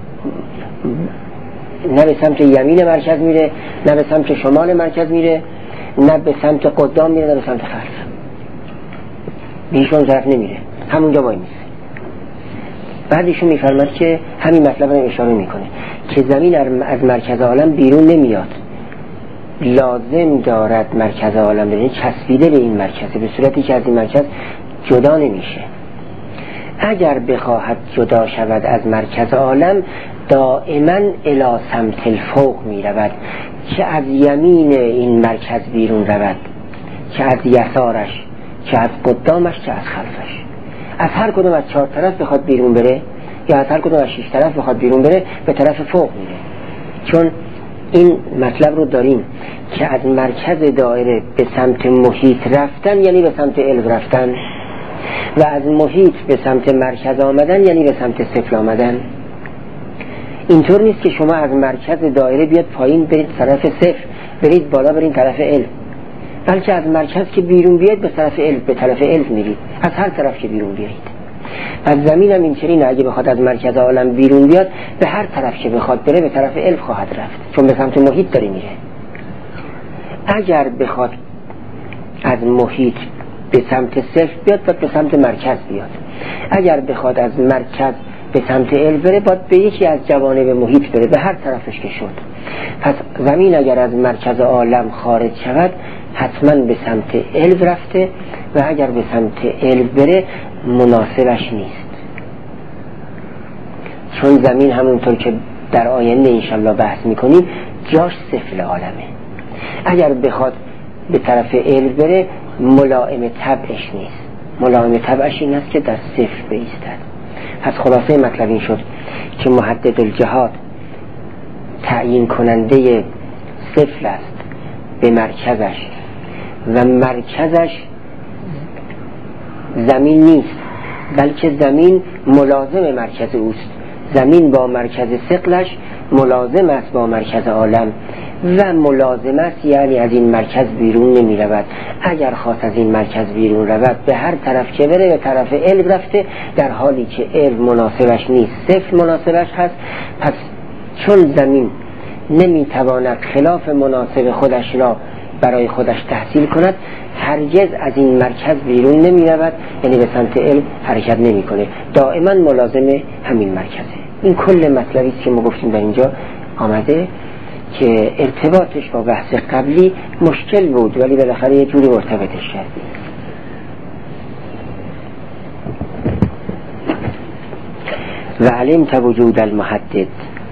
نه به سمت یمین مرکز میره، نه به سمت شمال مرکز میره، نه به سمت قدام میره، نه به سمت خلف. بیشون طرف نمیره، همونجا وای میسه. بعد ایشون میفرماد که همین مطلب رو اشاره میکنه که زمین از مرکز عالم بیرون نمیاد، لازم دارد مرکز عالم بره، چسبیده به این مرکزه، به صورتی که از این مرکز جدا نمیشه. اگر بخواهد جدا شود از مرکز عالم، دائما الی سمت الفوق می رود، که از یمین این مرکز بیرون رود، که از یسارش، که از قدامش، که از خلفش. از هر کدوم از چهار طرف بخواد بیرون بره، یا از هر کدوم از شش طرف بخواد بیرون بره، به طرف فوق میره. چون این مطلب رو داریم که از مرکز دایره به سمت محیط رفتن یعنی به سمت علم رفتن، و از محیط به سمت مرکز آمدن یعنی به سمت صفر آمدن. اینطور نیست که شما از مرکز دایره بیاد پایین برید طرف صفر، برید بالا برید طرف علم، بلکه از مرکز که بیرون بیاد به طرف علم، به طرف علم میرید، از هر طرف که بیرون بیایید. از زمین هم اینطوری، اگه بخواد از مرکز عالم بیرون بیاد، به هر طرف که بخواد بره به طرف علم خواهد رفت، چون به سمت محیط داره میره. اگر بخواد از محیط به سمت صفر بیاد، باید به سمت مرکز بیاد. اگر بخواد از مرکز به سمت علم بره، باید به یکی از جوانب محیط بره، به هر طرفش که شد. پس زمین اگر از مرکز عالم خارج شود، حتما به سمت علم رفته، و اگر به سمت علم بره مناسبش نیست. چون زمین همونطور که در آینده انشالله بحث میکنیم جاش صفر عالمه. اگر بخواد به طرف علم بره ملائم طبعش نیست، ملائم طبعش این است که در صفر بایستد. پس خلاصه مطلب این شد که محدد الجهات تعیین کننده صفر است به مرکزش، و مرکزش زمین نیست، بلکه زمین ملازم مرکز اوست. زمین با مرکز ثقلش ملازم است با مرکز عالم، و ملازم است یعنی از این مرکز بیرون نمی رود. اگر خواست از این مرکز بیرون رود، به هر طرف که بره به طرف علم رفته، در حالی که علم مناسبش نیست، صفر مناسبش هست. پس چون زمین نمی تواند خلاف مناسب خودش را برای خودش تحصیل کند، هرگز از این مرکز بیرون نمی رود، یعنی به سمت علم حرکت نمی کنه، دائما ملازم همین مرکزه. این کل مطلبی است که ما گفتیم در اینجا آمده که ارتباطش با بحث قبلی مشکل بود، ولی بالاخره یه جوری مرتبطش کردیم. و علمت وجود المحدد،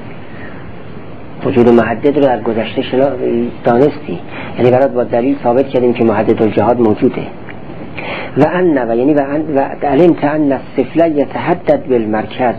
وجود محدد رو در گذشته دانستی، یعنی برات با دلیل ثابت کردیم که محدد الجهات موجوده. و ان و یعنی و, ان و علمت ان الصفل یتحدد بالمرکز،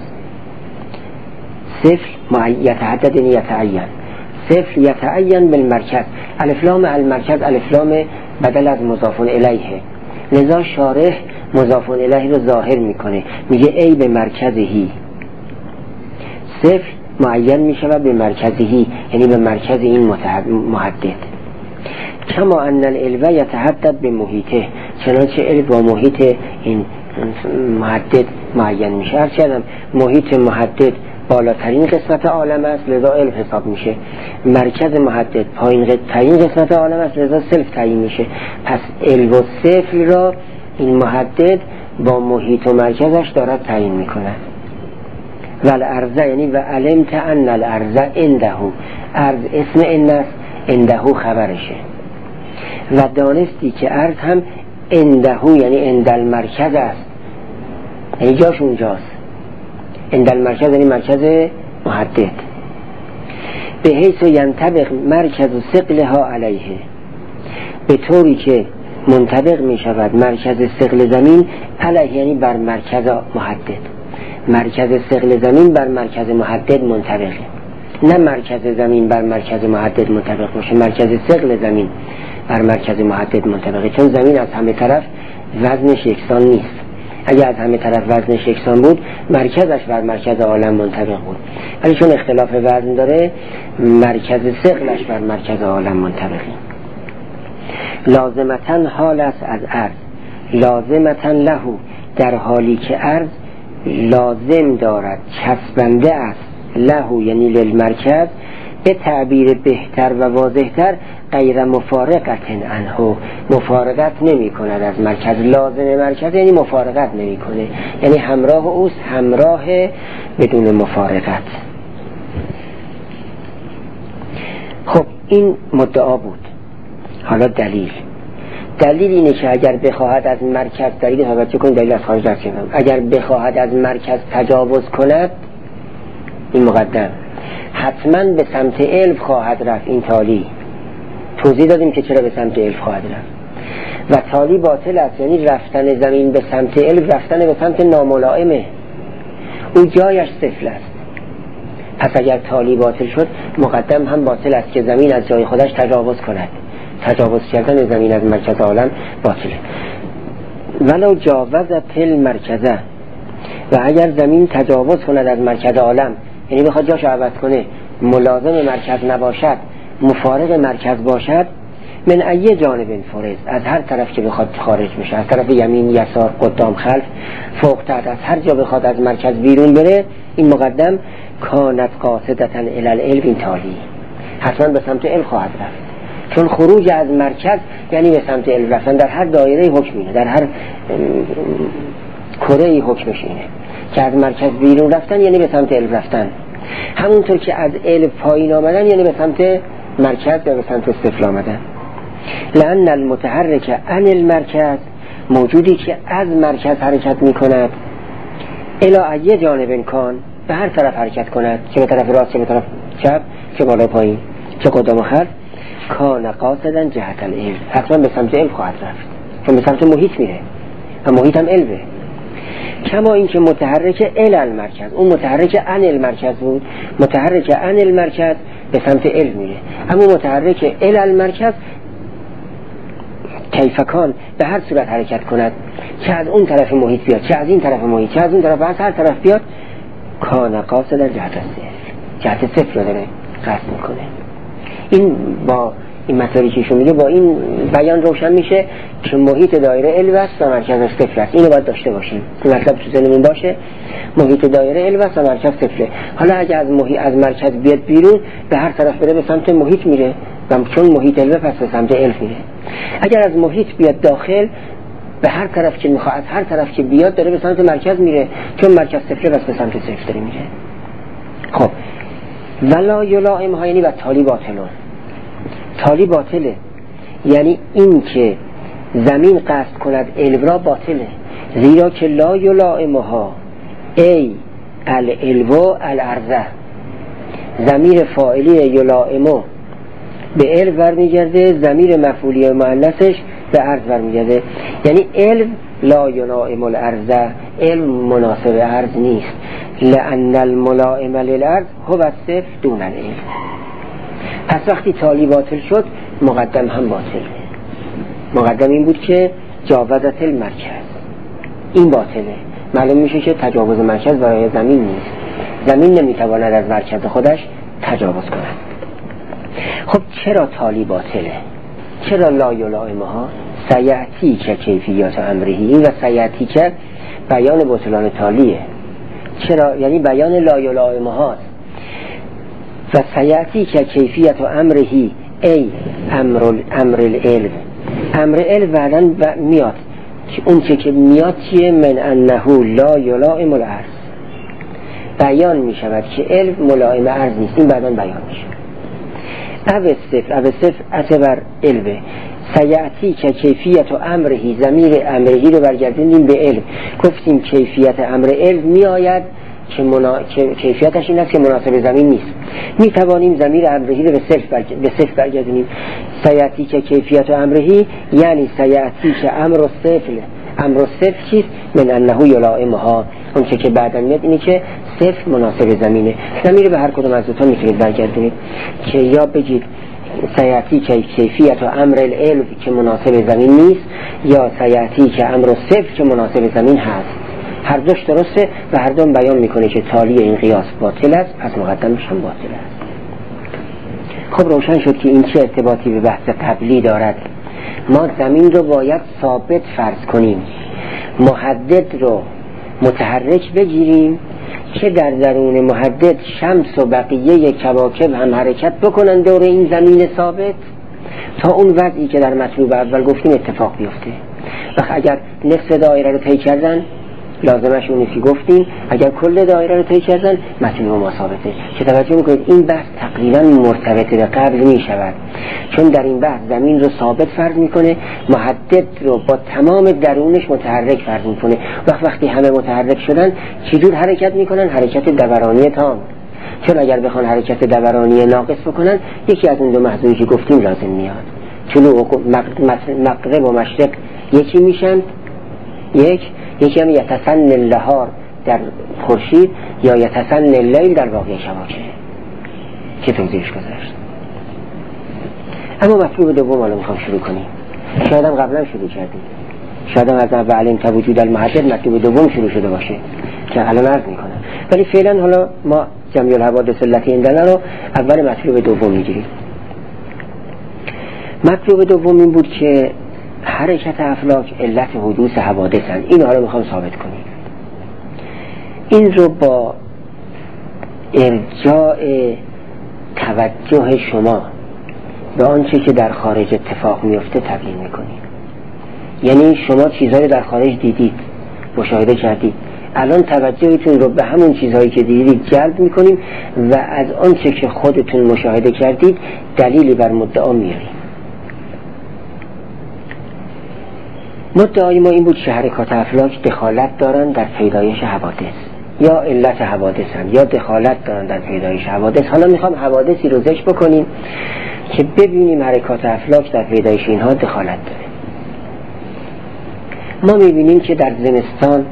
صفل یتحدد یعنی یتعین، صفر یتعین بالمرکز. الف لام المرکز الف لام بدل از مضاف الیه، لذا شارح مضاف الیه رو ظاهر میکنه، میگه ای به مرکزهی. صفر معین میشود به مرکزهی، یعنی به مرکز این محدد. کما ان العلو یتحدد به محیطه، چنانچه علم با محیط این محدد معین میشه. هرچند محیط محدد بالاترین قسمت عالم است، لذا علم حساب میشه. مرکز محدد پایین ترین قسمت عالم است، لذا صفر تعیین میشه. پس علم و صفر را این محدد با محیط و مرکزش دارد تعیین میکنه. و الارض یعنی و علمت ان الارض عنده، ارض اسم ان است، عنده خبرشه. و دانستی که ارض هم عنده یعنی عند المرکز است، یعنی جاش اونجاست. عند المرکز یعنی مرکز محدد. به حیث ینطبق مرکز ثقلها علیه، به طوری که منطبق می شود مرکز ثقل زمین علیه یعنی بر مرکز محدد. مرکز ثقل زمین بر مرکز محدد منطبقه، نه مرکز زمین بر مرکز محدد منطبق باشه، مرکز ثقل زمین بر مرکز محدد منطبقه، چون زمین از همه طرف وزنش یکسان نیست. اگر از همه طرف وزنش یکسان بود مرکزش بر مرکز عالم منطبق بود، ولی چون اختلاف وزن داره مرکز ثقلش بر مرکز عالم منطبقه. لازمتن حال است از عرض، لازمتن لهو، در حالی که عرض لازم دارد، چسبنده است، لهو یعنی للمرکز، به تعبیر بهتر و واضحتر غیر مفارقت عنه، مفارقت نمی کند از مرکز. لازم مرکز یعنی مفارقت نمی کنه، یعنی همراه اوست، همراه بدون مفارقت. خب این مدعا بود. حالا دلیل دلیل اینه که اگر بخواهد از مرکز، دلیل توجه کنید، دلیل از خارج درس کردم، اگر بخواهد از مرکز تجاوز کند، این مقدم حتما به سمت علم خواهد رفت. این تالی توضیح دادیم که چرا به سمت علم خواهد رفت و تالی باطل است، یعنی رفتن زمین به سمت علم رفتن به سمت ناملائمه، او جایش صفر است. پس اگر تالی باطل شد مقدم هم باطل است که زمین از جای خودش تجاوز کند. تجاوز کردن زمین از مرکز عالم باطله. ولو جاوزت المرکزه، و اگر زمین تجاوز کند از مرکز عالم، یعنی بخواد جاش عوض کنه، ملازم مرکز نباشد، مفارق مرکز باشد، من ای جانب فرض، از هر طرف که بخواد خارج بشه، از طرف یمین، یسار، قدام، خلف، فوق، تحت، از هر جا بخواد از مرکز بیرون بره، این مقدم کانت قاصدتن الی العلم، این تالی حتما به سمت علم خواهد رفت، چون خروج از مرکز یعنی به سمت علم رفتن. در هر دایره حکم اینه، در هر کره حکمش اینه که از مرکز بیرون رفتن یعنی به سمت علم رفتن، همونطور که از علم پایین آمدن یعنی به سمت مرکز یا به سمت صفر آمدن. لأن المتحرک عن المرکز، موجودی که از مرکز حرکت می کند، الی ای جانب کان، به هر طرف حرکت کند، چه به طرف راست، چه به طرف چپ، چه بالا پایین، چه قدام و خلف، کان قاصدا جهت العلم، حتما به سمت علم خواهد رفت، چون به سمت محیط میره و محیط هم علمه. کما این که متحرک الی المرکز، اون متحرک عن المرکز بود، متحرک عن المرکز به سمت علم میره، اما متحرک الی المرکز کیفکان، به هر صورت حرکت کند، چه از اون طرف محیط بیاد، چه از این طرف محیط، چه از اون طرف، از هر طرف بیاد، کان قاصدا جهت صفر، جهت صفر رو داره قصد میکنه. این با این مطلبی که ایشون میگه با این بیان روشن میشه که محیط دایره علم است و مرکزش صفر است. اینو باید داشته باشیم، این مطلب تو ذهنمون باشه، محیط دایره علم است و مرکز صفره. حالا اگه از محیط از مرکز بیاد بیرون، به هر طرف بره به سمت محیط میره، و چون محیط علم پس به سمت علم میره. اگر از محیط بیاد داخل، به هر طرف که میخواد، از هر طرف که بیاد داره به سمت مرکز میره، چون مرکز صفره پس به سمت صفر داره میره. خب ولا یلائم ها، یعنی و تالی باطلون، تالی باطله، یعنی این که زمین قصد کند علم را باطله، زیرا که لا یلائمها ای العلو الارضه، ضمیر فاعلی یلائمو به علم برمیگرده، ضمیر مفعولی مؤنثش به عرض برمیگرده، یعنی علم لا یلائم الارضه، علم مناسب عرض نیست، لأن الملائم للارض هو الصفر دون العلم. پس وقتی تالی باطل شد مقدم هم باطل. مقدم این بود که جاوزت المرکز، این باطله، معلوم میشه که تجاوز مرکز برای زمین نیست، زمین نمیتواند از مرکز خودش تجاوز کند. خب چرا تالی باطله؟ چرا لا یلائمها؟ سیأتی که کیفیات امرهی، این و سیأتی که بیان بطلان تالیه. چرا؟ یعنی بیان لا یلائمها و سیأتی که کیفیت امرهی ای امر امر العلم، امر علم بعداً میاد، اون چه که میاد چیه؟ من انه لا یلائم العرض، بیان میشود که علم ملائم عرض نیست، این بعداً بیان میشه. او صفر، او صفر اعتبر علمه، سیأتی که کیفیت و امرهی، ضمیر امرهی رو برگردونیم به علم، گفتیم کیفیت امر علم می آید که, منا... که کیفیتش این است که مناسب زمین نیست، می توانیم ضمیر امرهی رو به صفر برگ... به صفر برگردونیم. سیأتی که کیفیت و امرهی یعنی سیأتی که امر و صفر امر صفر چیست؟ من انه یلائمها، اون چه که بعدا میاد اینه که صفر مناسب زمینه. زمین رو به هر کدوم از دوتا میتونید برگردونید که یا بگید سیاتی که کیفیت و امر العلم که مناسب زمین نیست، یا سیاتی که امر صفر که مناسب زمین هست. هر دوش درسته و هر دوم بیان میکنه که تالی این قیاس باطل است، پس مقدمش هم باطل است. خب روشن شد که این چه ارتباطی به بحث قبلی دارد. ما زمین رو باید ثابت فرض کنیم، محدد رو متحرک بگیریم که در درون محدد شمس و بقیه کواکب هم حرکت بکنن دور این زمین ثابت تا اون وضعی که در مطلوب اول گفتیم اتفاق بیفته. و اگر نصف دایره رو طی کردن لازمش اونی که گفتیم، اگر کل دایره رو طی کردن مطلوب ما ثابته. که توجه میکنید این بحث تقریبا مرتبط به قبل میشود، چون در این بحث زمین رو ثابت فرض میکنه، محدد رو با تمام درونش متحرک فرض میکنه. وقت وقتی همه متحرک شدن چجور حرکت میکنن؟ حرکت دورانی تام. چون اگر بخوان حرکت دورانی ناقص بکنن یکی از اون دو محضوری که گفتیم لازم میاد. طلوع مغرب و مشرق یکی میشن، یک یکی هم یتسن النهار در خورشید یا یتسن اللیل در باقی شباکه که توضیحش گذاشت. اما مطلوب دوم حالا میخوام شروع کنیم. شاید هم قبلا شروع کردیم، شاید هم از اول انت وجود المحدد مطلوب دوم شروع شده باشه که الان عرض میکنم، ولی فعلا حالا ما جمعی الحوادث التي عندنا رو اول مطلوب دوم میگیریم. مطلوب دوم این بود که حرکت افلاک علت حدوث حوادثن. این حالا میخوام ثابت کنیم. این رو با ارجاع توجه شما به آنچه که در خارج اتفاق میفته تبیین میکنیم. یعنی شما چیزهایی در خارج دیدید، مشاهده کردید، الان توجهتون رو به همون چیزهایی که دیدید جلب میکنیم و از آنچه که خودتون مشاهده کردید دلیلی بر مدعا میاریم. مدعای ما این بود که حرکات افلاک دخالت دارن در پیدایش حوادث، یا علت حوادثن، یا دخالت دارن در پیدایش حوادث. حالا میخوام حوادثی رو ذکر بکنیم که ببینیم حرکات افلاک در پیدایش اینها دخالت داره. ما میبینیم که در زمستان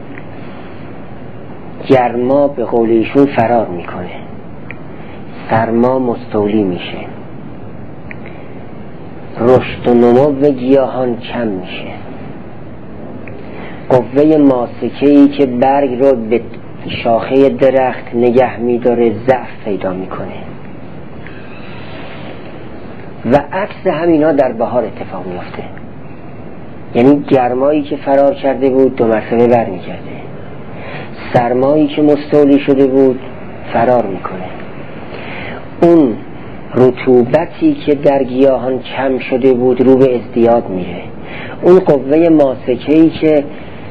گرما به قول ایشون فرار میکنه، سرما مستولی میشه، رشد و نمو گیاهان کم میشه، قوه ماسکه‌ای که برگ رو به شاخه درخت نگه میداره ضعف پیدا میکنه و عکس همینا در بهار اتفاق میفته. یعنی گرمایی که فرار کرده بود دو مرتبه برمیگرده، سرمایی که مستولی شده بود فرار میکنه، اون رطوبتی که در گیاهان کم شده بود رو به ازدیاد میره، اون قوه ماسکه‌ای که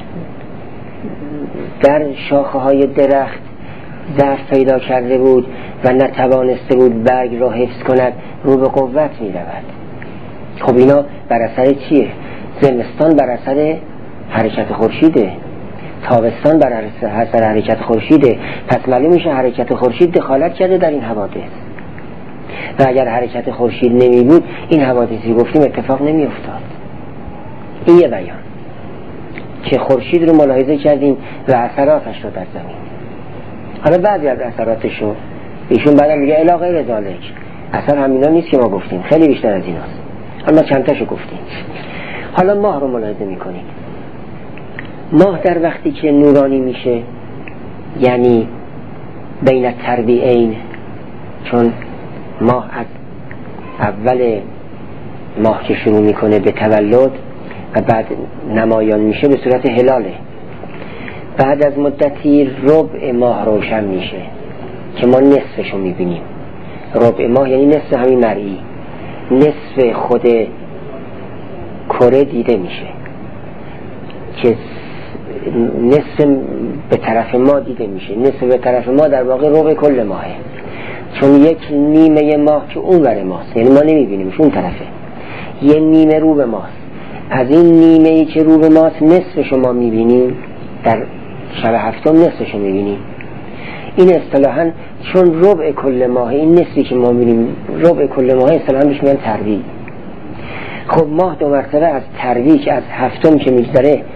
در شاخه های درخت ضعف پیدا کرده بود و نتوانسته بود برگ را حفظ کند رو به قوت می رود. خب اینا بر اثر چیه؟ زمستان بر اثر حرکت خورشیده، تابستان بر اثر حرکت خورشیده. پس معلوم میشه حرکت خورشید دخالت کرده در این حوادث و اگر حرکت خورشید نمی بود این حوادثی گفتیم اتفاق نمی افتاد. این یه بیان که خورشید رو ملاحظه کردیم و اثراتش رو در زمین. حالا بعضی از اثراتش رو ایشون بعدا میگه الا غیر ذالک، اثر همینا نیست که ما گفتیم، خیلی بیشتر از ایناست. حالا چند تاشو گفتیم. حالا ماه رو ملاحظه میکنیم. ماه در وقتی که نورانی میشه، یعنی بین تربیعین، چون ماه از اول ماه که شروع میکنه به تولد و بعد نمایان میشه به صورت هلاله، بعد از مدتی ربع ماه روشن میشه که ما نصفشو میبینیم. ربع ماه یعنی نصف همین مرئی، نصف خود کره دیده میشه که نصف به طرف ما دیده میشه. نصف به طرف ما در واقع ربع کل ماهه، چون یک نیمه ماه که اون ور ماست، یعنی ما نمیبینیمش، اون طرفه یه نیمه رو به ماست. از این نیمه ای که رو به ماست نصفشو ما میبینیم، در شب هفتم نصفشو میبینیم. این اصطلاحاً چون ربع کل ماه، این نصفی که ما میبینیم ربع کل ماه، اصطلاحاً بهش میگن ترویع. خب ماه دو مرتبه از ترویع که از هفتم که میگذره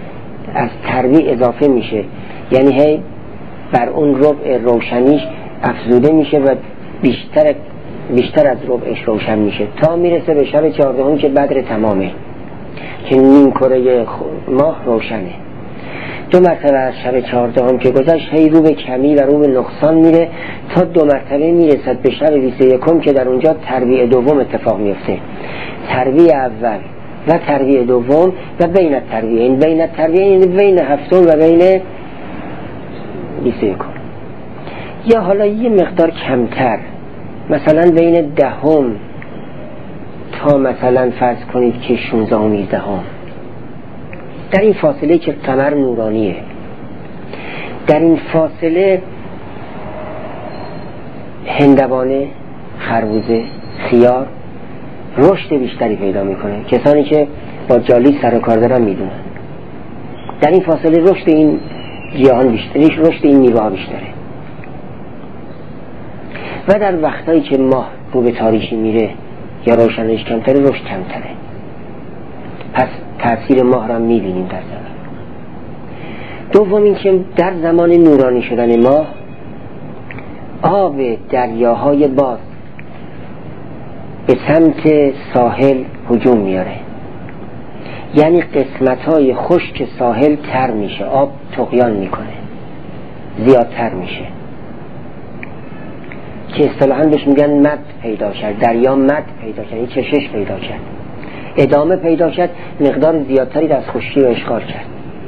از ترویع اضافه میشه، یعنی هی بر اون ربع روشنیش افزوده میشه و بیشتر بیشتر از ربعش روشن میشه تا میرسه به شب چهاردهم که بدر تمامه، که نیم کره ماه روشنه. دو مرتبه از شب چهاردهم که گذشت هی رو به کمی و رو به نقصان میره تا دو مرتبه میرسد به شب بیست و یکم که در اونجا ترویع دوم اتفاق میفته. ترویع اول و ترویع دوم و بین ترویع این بین ترویع این بین هفتم و بین بیست و یکم، یا حالا یه مقدار کمتر، مثلا بین دهم تا مثلا فرض کنید که شانزده و نیزدهم. در این فاصله که قمر نورانیه، در این فاصله هندوانه، خربوزه، خیار رشد بیشتری پیدا میکنه. کسانی که با جالی سر و کار دارن میدونن در این فاصله رشد این گیاهان بیشتره، رشد این میوه ها بیشتره. و در وقتایی که ماه رو به تاریکی میره یا روشنیش کمتره، رشد کمتره. پس تأثیر ماه را میبینیم در زمان. دوم این که در زمان نورانی شدن ماه آب دریاهای باز به سمت ساحل هجوم میاره، یعنی قسمت‌های خشک ساحل تر میشه، آب طغیان میکنه، زیادتر میشه، که اصطلاحاً بهش میگن مد پیدا کرد. دریا مد پیدا کرد، چشش پیدا کرد، ادامه پیدا کرد، مقدار زیادتری از خشکی رو اشغال کرد.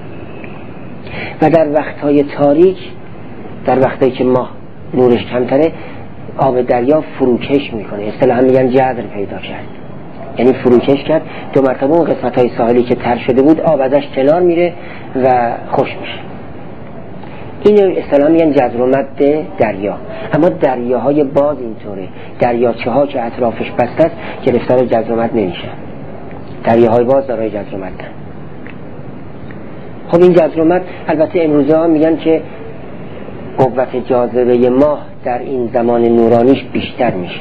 و در وقتهای تاریک، در وقتایی که ماه نورش کمتره، آب دریا فروکش میکنه، اصطلاحاً میگن جذر پیدا کرد، یعنی فروکش کرد. دو مرتبه اون قسمت‌های ساحلی که تر شده بود آب ازش کنار میره و خشک میشه. این اصطلاحاً میگن جذر و مد دریا. اما دریاهای باز اینطوره، دریاچه ها که اطرافش بسته است گرفتار جذر و مد نمیشه. دریاهای باز دارای جذر و مدن. خب این جذر و مد البته امروزه ها میگن که قوت جاذبه ماه در این زمان نورانیش بیشتر میشه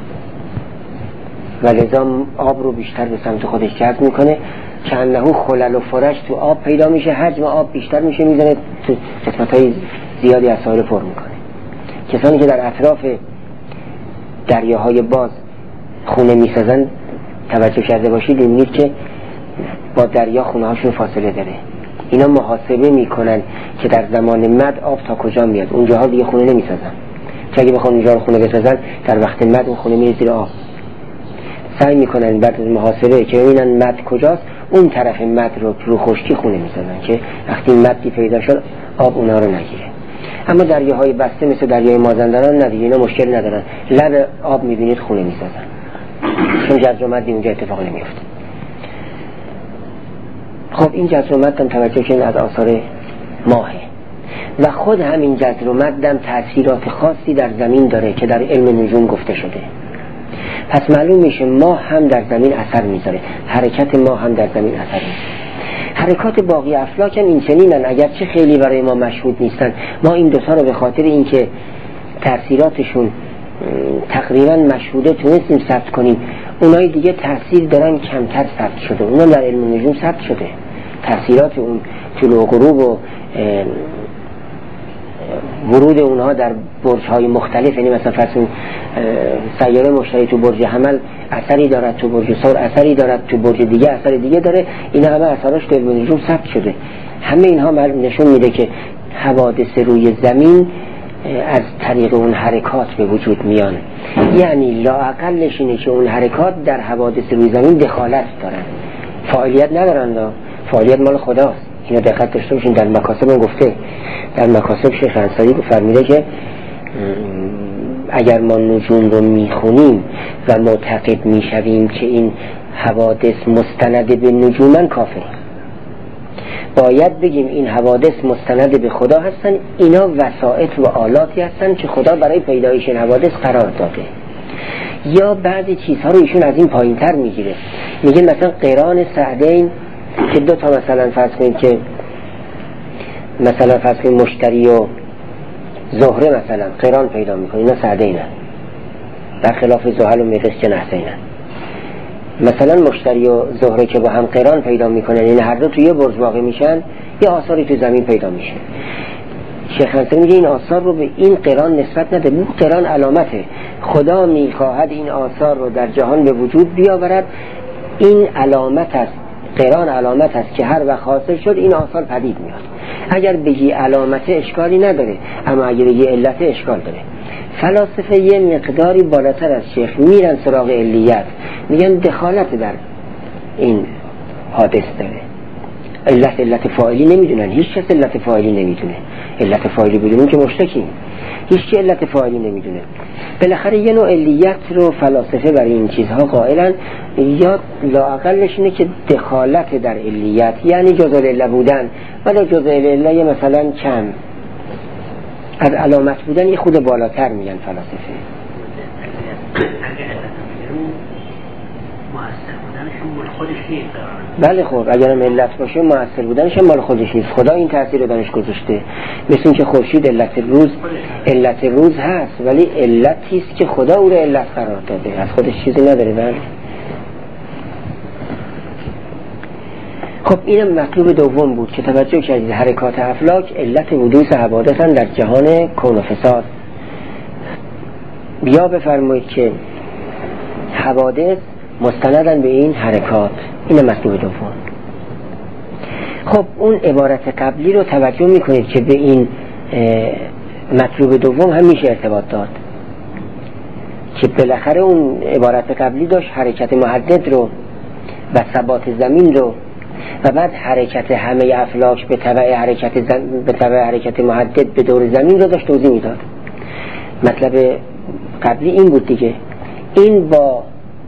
و لذا آب رو بیشتر به سمت خودش جذب میکنه، که انه خلل و فرش تو آب پیدا میشه، حجم آب بیشتر میشه، میزنه تو قسمت‌های زیادی از ساحل پر میکنه. کسانی که در اطراف دریاهای باز خونه میسازن توجه کرده باشید، میبینید که با دریا خونه هاشون فاصله داره. اینا محاسبه میکنن که در زمان مد آب تا کجا میاد، اونجاها دیگه خونه نمیسازن، که اگه بخوان اونجا رو خونه بسازن در وقت مد اون خونه میره زیر آب. سعی میکنن بعد از محاسبه که ببینن مد کجاست، اون طرف مد رو رو خشکی خونه میسازن که وقتی مدی پیدا شد آب اونا رو نگیره. اما دریاهای بسته مثل دریای مازندران ندیگه، اینا مشکل ندارن، لب آب میبینید خونه میسازن، چون جذر و مدی اونجا اتفاق نمیفته. خب این جذر و مد هم توجه کنید از آثار ماهه، و خود همین جذر و مد هم تأثیرات خاصی در زمین داره که در علم نجوم گفته شده. پس معلوم میشه ماه هم در زمین اثر میذاره، حرکت ماه هم در زمین اثر میذاره. حرکات باقی افلاک هم این چنینن، اگرچه خیلی برای ما مشهود نیستن. ما این دوتا رو به خاطر اینکه تأثیراتشون تقریبا مشهوده تونستیم ثبت کنیم، اونای دیگه تأثیر دارن کمتر ثبت شده، اونا در علم نجوم ثبت شده. تأثیرات اون طلوع و غروب و ورود اونها در برج‌های مختلف، یعنی مثلا فرض کنید سیاره مشتری تو برج حمل اثری دارد، تو برج ثور اثری دارد، تو برج دیگه اثری دیگه داره، اینا همه اثراش در علم نجوم ثبت شده. همه اینها نشون میده که حوادث روی زمین از طریق اون حرکات به وجود میان، یعنی لااقلش اینه که اون حرکات در حوادث روی زمین دخالت دارن، فاعلیت ندارن، فاعلیت مال خداست. اینا دقت داشته باشین، در مکاسب هم گفته، در مکاسب شیخ انصاری فرموده که اگر ما نجوم رو میخونیم و معتقد میشویم که این حوادث مستند به نجومن کافریم، باید بگیم این حوادث مستند به خدا هستن، اینا وسائط و آلاتی هستن که خدا برای پیدایش این حوادث قرار داده. یا بعضی چیزها رو ایشون از این پایین تر میگیره، میگه مثلا قران سعدین که دو تا مثلا فرض کنید که مثلا فرض کنید مشتری و زهره مثلا قران پیدا میکنه، اینا سعدینن، در خلاف زحل و مریخ که نحسینن. مثلا مشتری و زهره که با هم قران پیدا میکنن، یعنی هر دو توی یه برج واقع میشن، یه آثاری تو زمین پیدا میشه. شیخ انصاری میگه این آثار رو به این قران نسبت نده، این قران علامته. خدا میخواهد این آثار رو در جهان به وجود بیاورد، این علامت است، قران علامت است که هر وقت حاصل شد این آثار پدید میاد. اگر بگی علامت اشکالی نداره، اما اگر بگی علت اشکال داره. فلاسفه یه مقداری بالاتر از شیخ میرن سراغ علیت، میگن دخالت در این حادث داره. علت علت فاعلی نمیدونن، هیچ کس علت فاعلی نمیدونه. علت فاعلی بدونیم که مشتکی، هیچ کی علت فاعلی نمیدونه. بالاخره یه نوع علیت رو فلاسفه برای این چیزها قائلن، یا لااقلش اینه که دخالت در علیت، یعنی جزء العله بودن، ولی جزء العله مثلا کم، از علامت بودن یه خود بالاتر میگن فلاسفه. بله خب اگرم علت باشه مؤثر بودنش مال خودش نیست، خدا این تاثیر رو درش گذاشته. مثل این که خورشید علت روز، علت روز هست ولی علتی است که خدا او رو علت قرار داده، از خودش چیزی نداره. بله خب اینم مطلوب دوم بود که توجه کردید حرکات افلاک علت حدوث حوادثن در جهان کون و فساد. بیا بفرمایید که حوادث مستندن به این حرکات، این مطلوب دوم. خب اون عبارت قبلی رو توجه میکنید که به این مطلوب دوم هم میشه ارتباط داد، که بالاخره اون عبارت قبلی داشت حرکت محدد رو و ثبات زمین رو، و بعد حرکت همه افلاک به تبع حرکت زم... به تبع حرکت محدد به دور زمین رو داشت توضیح میداد. مطلب قبلی این بود دیگه. این با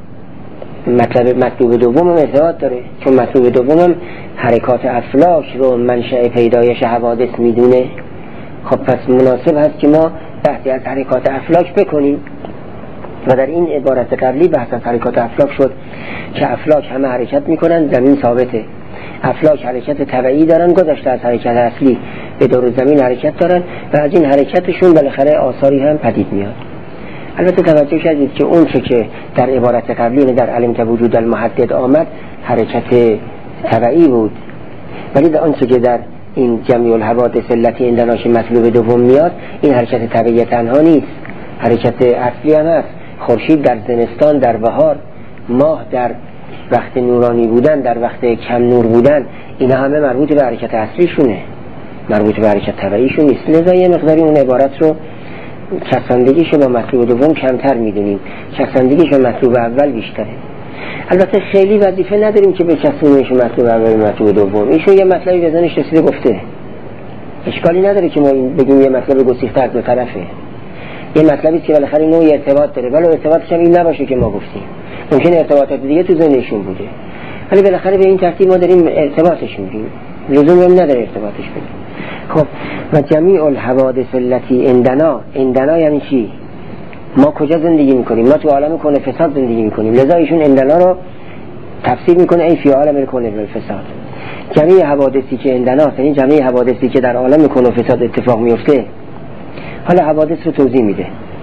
مطلب مطلوب دوم هم ارتباط داره، چون مطلوب دوم هم حرکات افلاک رو منشأ پیدایش حوادث میدونه. خب پس مناسب هست که ما بحثی از حرکات افلاک بکنیم، و در این عبارت قبلی بحث از حرکات افلاک شد که افلاک همه حرکت میکنن، زمین ثابته. افلاک حرکت طبیعی دارن، گذشته از حرکت اصلی به دور زمین حرکت دارن و از این حرکتشون بالاخره آثاری هم پدید میاد. البته توجه کردید که اون چه که در عبارت قبلی در علم که وجود المحدد آمد حرکت طبیعی بود، ولی در اون چه که در این جمعی الحوادث التي عندنا مطلوب دوم میاد، این حرکت طبیعی تنها نیست، حرکت اصلی هم هست. خورشید در زمستان، در بهار، ماه در وقت نورانی بودن، در وقت کم نور بودن، اینا همه مربوط به حرکت اصلیشونه، مربوط به حرکت طبیعیشون نیست. لذا یه مقداری اون عبارت رو چسبندگیشو با مطلوب دوم کمتر میدونیم، چسبندگیشو مطلوب اول بیشتره. البته خیلی وظیفه نداریم که به چسبونیشو مطلوب اول و مطلوب دوم، ایشون یه مطلبی بزنش رسیده گفته، اشکالی نداره که ما بگیم یه مطلب گسیخته از دو طرفه، یه مطلبی که بالاخره نوعی ارتباط داره، ولی ارتباطش هم این نباشه که ما گفتیم، ممکنه ارتباطات دیگه تو ذهنشون بوده، ولی بالاخره به این ترتیب ما داریم ارتباطش میگیم، لزومی هم نداره ارتباطش بگیم. خب و جمیع الحوادث التي عندنا، عندنا یعنی چی؟ ما کجا زندگی میکنیم؟ ما تو عالم کون فساد زندگی میکنیم، لذا ایشون عندنا رو تفسیر میکنه ای فی عالم کون فساد. جمیع حوادثی که عندنا، یعنی جمیع حوادثی که در عالم کون فساد اتفاق میفته. حالا حوادث رو توضیح میده.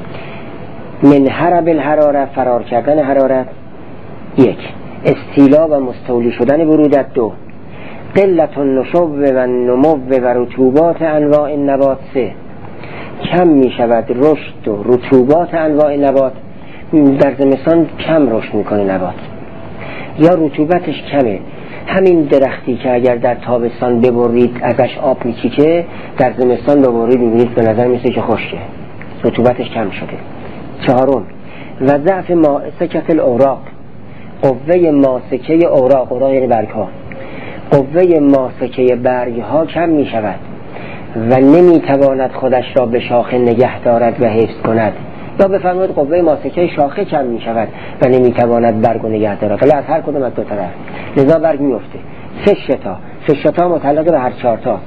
من حرب الحراره، فرار کردن حرارت، یک. استیلا و مستولی شدن برودت، دو. قلت النشو و نمو و رطوبات انواع النبات، سه. کم می شود رشد و رطوبات انواع نبات، در زمستان کم رشد میکنه نبات یا رطوبتش کمه. همین درختی که اگر در تابستان ببرید ازش آب میچیکه، در زمستان ببرید میبینید به نظر میسه که خشکه، رطوبتش کم شده. چهارم و ضعف ماسکت الاوراق، قوه ماسکه اوراق، اوراق یعنی برگ ها، قوه ماسکه برگ ها کم می شود و نمی تواند خودش را به شاخه نگه دارد و حفظ کند، یا بفرمایید قوه ماسکه شاخه کم می شود و نمی تواند برگ و نگه دارد، حالا از هر کدوم از دو طرف، لذا برگ می افته. فشتا، فشتا متعلق به هر چهارتا.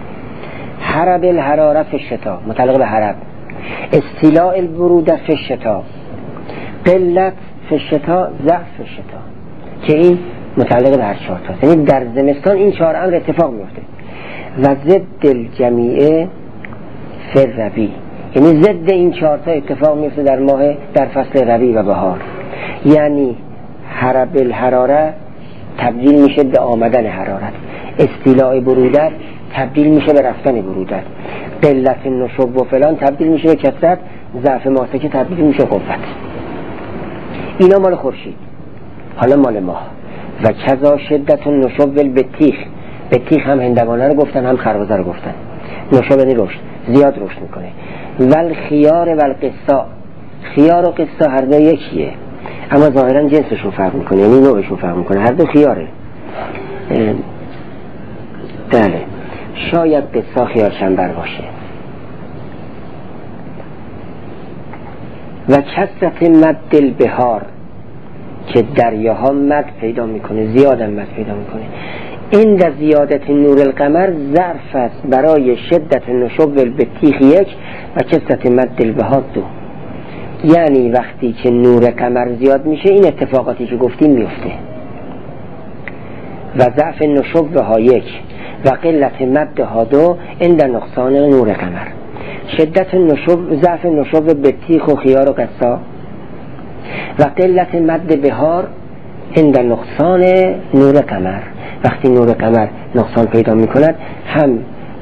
حرب الحراره فشتا متعلق به حرب. استیلاء البروده فشتا. قلت فشتا، ضعف فشتا، که این متعلق به هر چهارتا، یعنی در زمستان این چهار امر اتفاق میفته. و ضد الجمیع فی ربیع، یعنی ضد این چهارتا اتفاق میفته در ماه در فصل ربیع و بهار، یعنی حرب الحراره تبدیل میشه به آمدن حرارت، استیلاء برودت تبدیل میشه به رفتن برودت، قلت نشوب و فلان تبدیل میشه به کثرت، ضعف ماسکه تبدیل میشه قوت. اینا مال خورشید. حالا مال ماه. و کذا شدت نشوب بالبطیخ، بطیخ هم هندوانه رو گفتن هم خربزه رو گفتن. نشوب یعنی رشد، زیاد رشد میکنه. ول خیار ول قصا، خیار و قصا هر دو یکیه اما ظاهرا جنسشون فرق میکنه، یعنی نوعشون فرق میکنه، هر دو خیاره. بله شاید قصا خیار چنبر باشه. و کثرت مد البحار که دریاها مد پیدا میکنه، زیاد مد پیدا میکنه. این در زیادت نور القمر ظرف است برای شدت نشوب البطیخ یک و کثرت مد البحار دو. یعنی وقتی که نور قمر زیاد میشه این اتفاقاتی که گفتیم میفته. و ضعف نشوب ها یک و قلت مد ها دو این در نقصان نور قمر. شدت نشوب، ضعف نشوب بطیخ و خیار و قصا و قلت مد بهار این در نقصان نور قمر. وقتی نور قمر نقصان پیدا میکند هم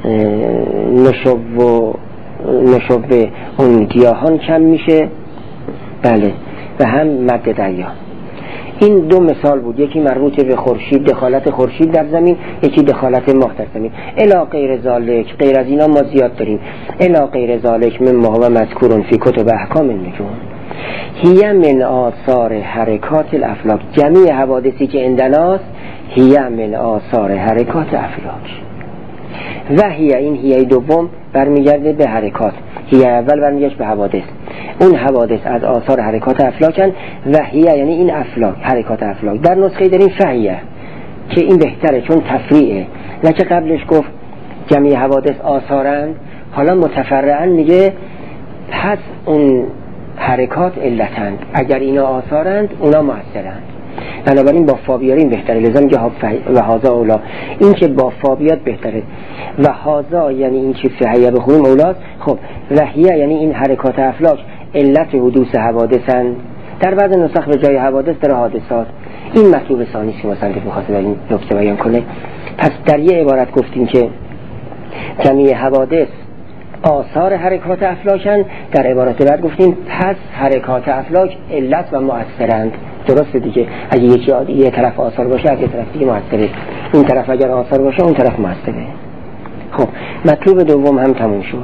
نشوب و نشوب اون گیاهان کم میشه، بله، و هم مد دریا. این دو مثال بود، یکی مربوط به خورشید، دخالت خورشید در زمین، یکی دخالت ماه در زمین. الا غیر ذالک، غیر از اینا ما زیاد داریم. الا غیر ذالک مما هو مذکور فی کتب احکام النجوم هی من آثار حرکات الافلاک. جمعی حوادثی که عندناست هی من آثار حرکات افلاک. و هی، این هی دوم برمیگرده به حرکات، هی اول برمیگرده به حوادث. اون حوادث از آثار حرکات افلاکن و هی یعنی این افلاک، حرکات افلاک. در نسخه داریم فهیه که این بهتره چون تفریعه، نه که قبلش گفت جمعی حوادث آثارن، حالا متفرعن میگه پس اون حرکات علتند، اگر اینا آثارند اونا مؤثرند. بنابراین با فا بیاریم بهتره، لازم میگه و هازا اولا، این که با فا بیاد بهتره. و هازا یعنی این که فهیه بخونیم اولاد. خب وحیه یعنی این حرکات افلاک علت حدوث حوادثند. در بعض نسخ به جای حوادث در حادثات. این مطلوب ثانی که مصنف می‌خواسته این نکته بیان کنه. پس در یه عبارت گفتیم که جمعی حوادث آثار حرکات افلاکن، در عبارت بعد گفتیم پس حرکات افلاک علت و مؤثرند. درسته دیگه، اگه یکی عادی یه طرف آثار باشه اگه طرف دیگه مؤثره، این طرف اگر آثار باشه اون طرف مؤثره. خب مطلوب دوم هم تموم شد.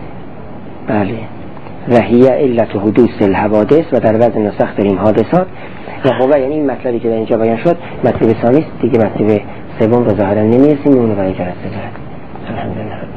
بله و هی علت حدوث الحوادث و در بعض نسخ داریم حادثات. و هو یعنی این مطلبی که در اینجا بیان شد مطلب ثانی دیگه، مطلب سوم رو ظاهرا نمیرسیم، اون رو برای جلسه بعد. الحمدلله.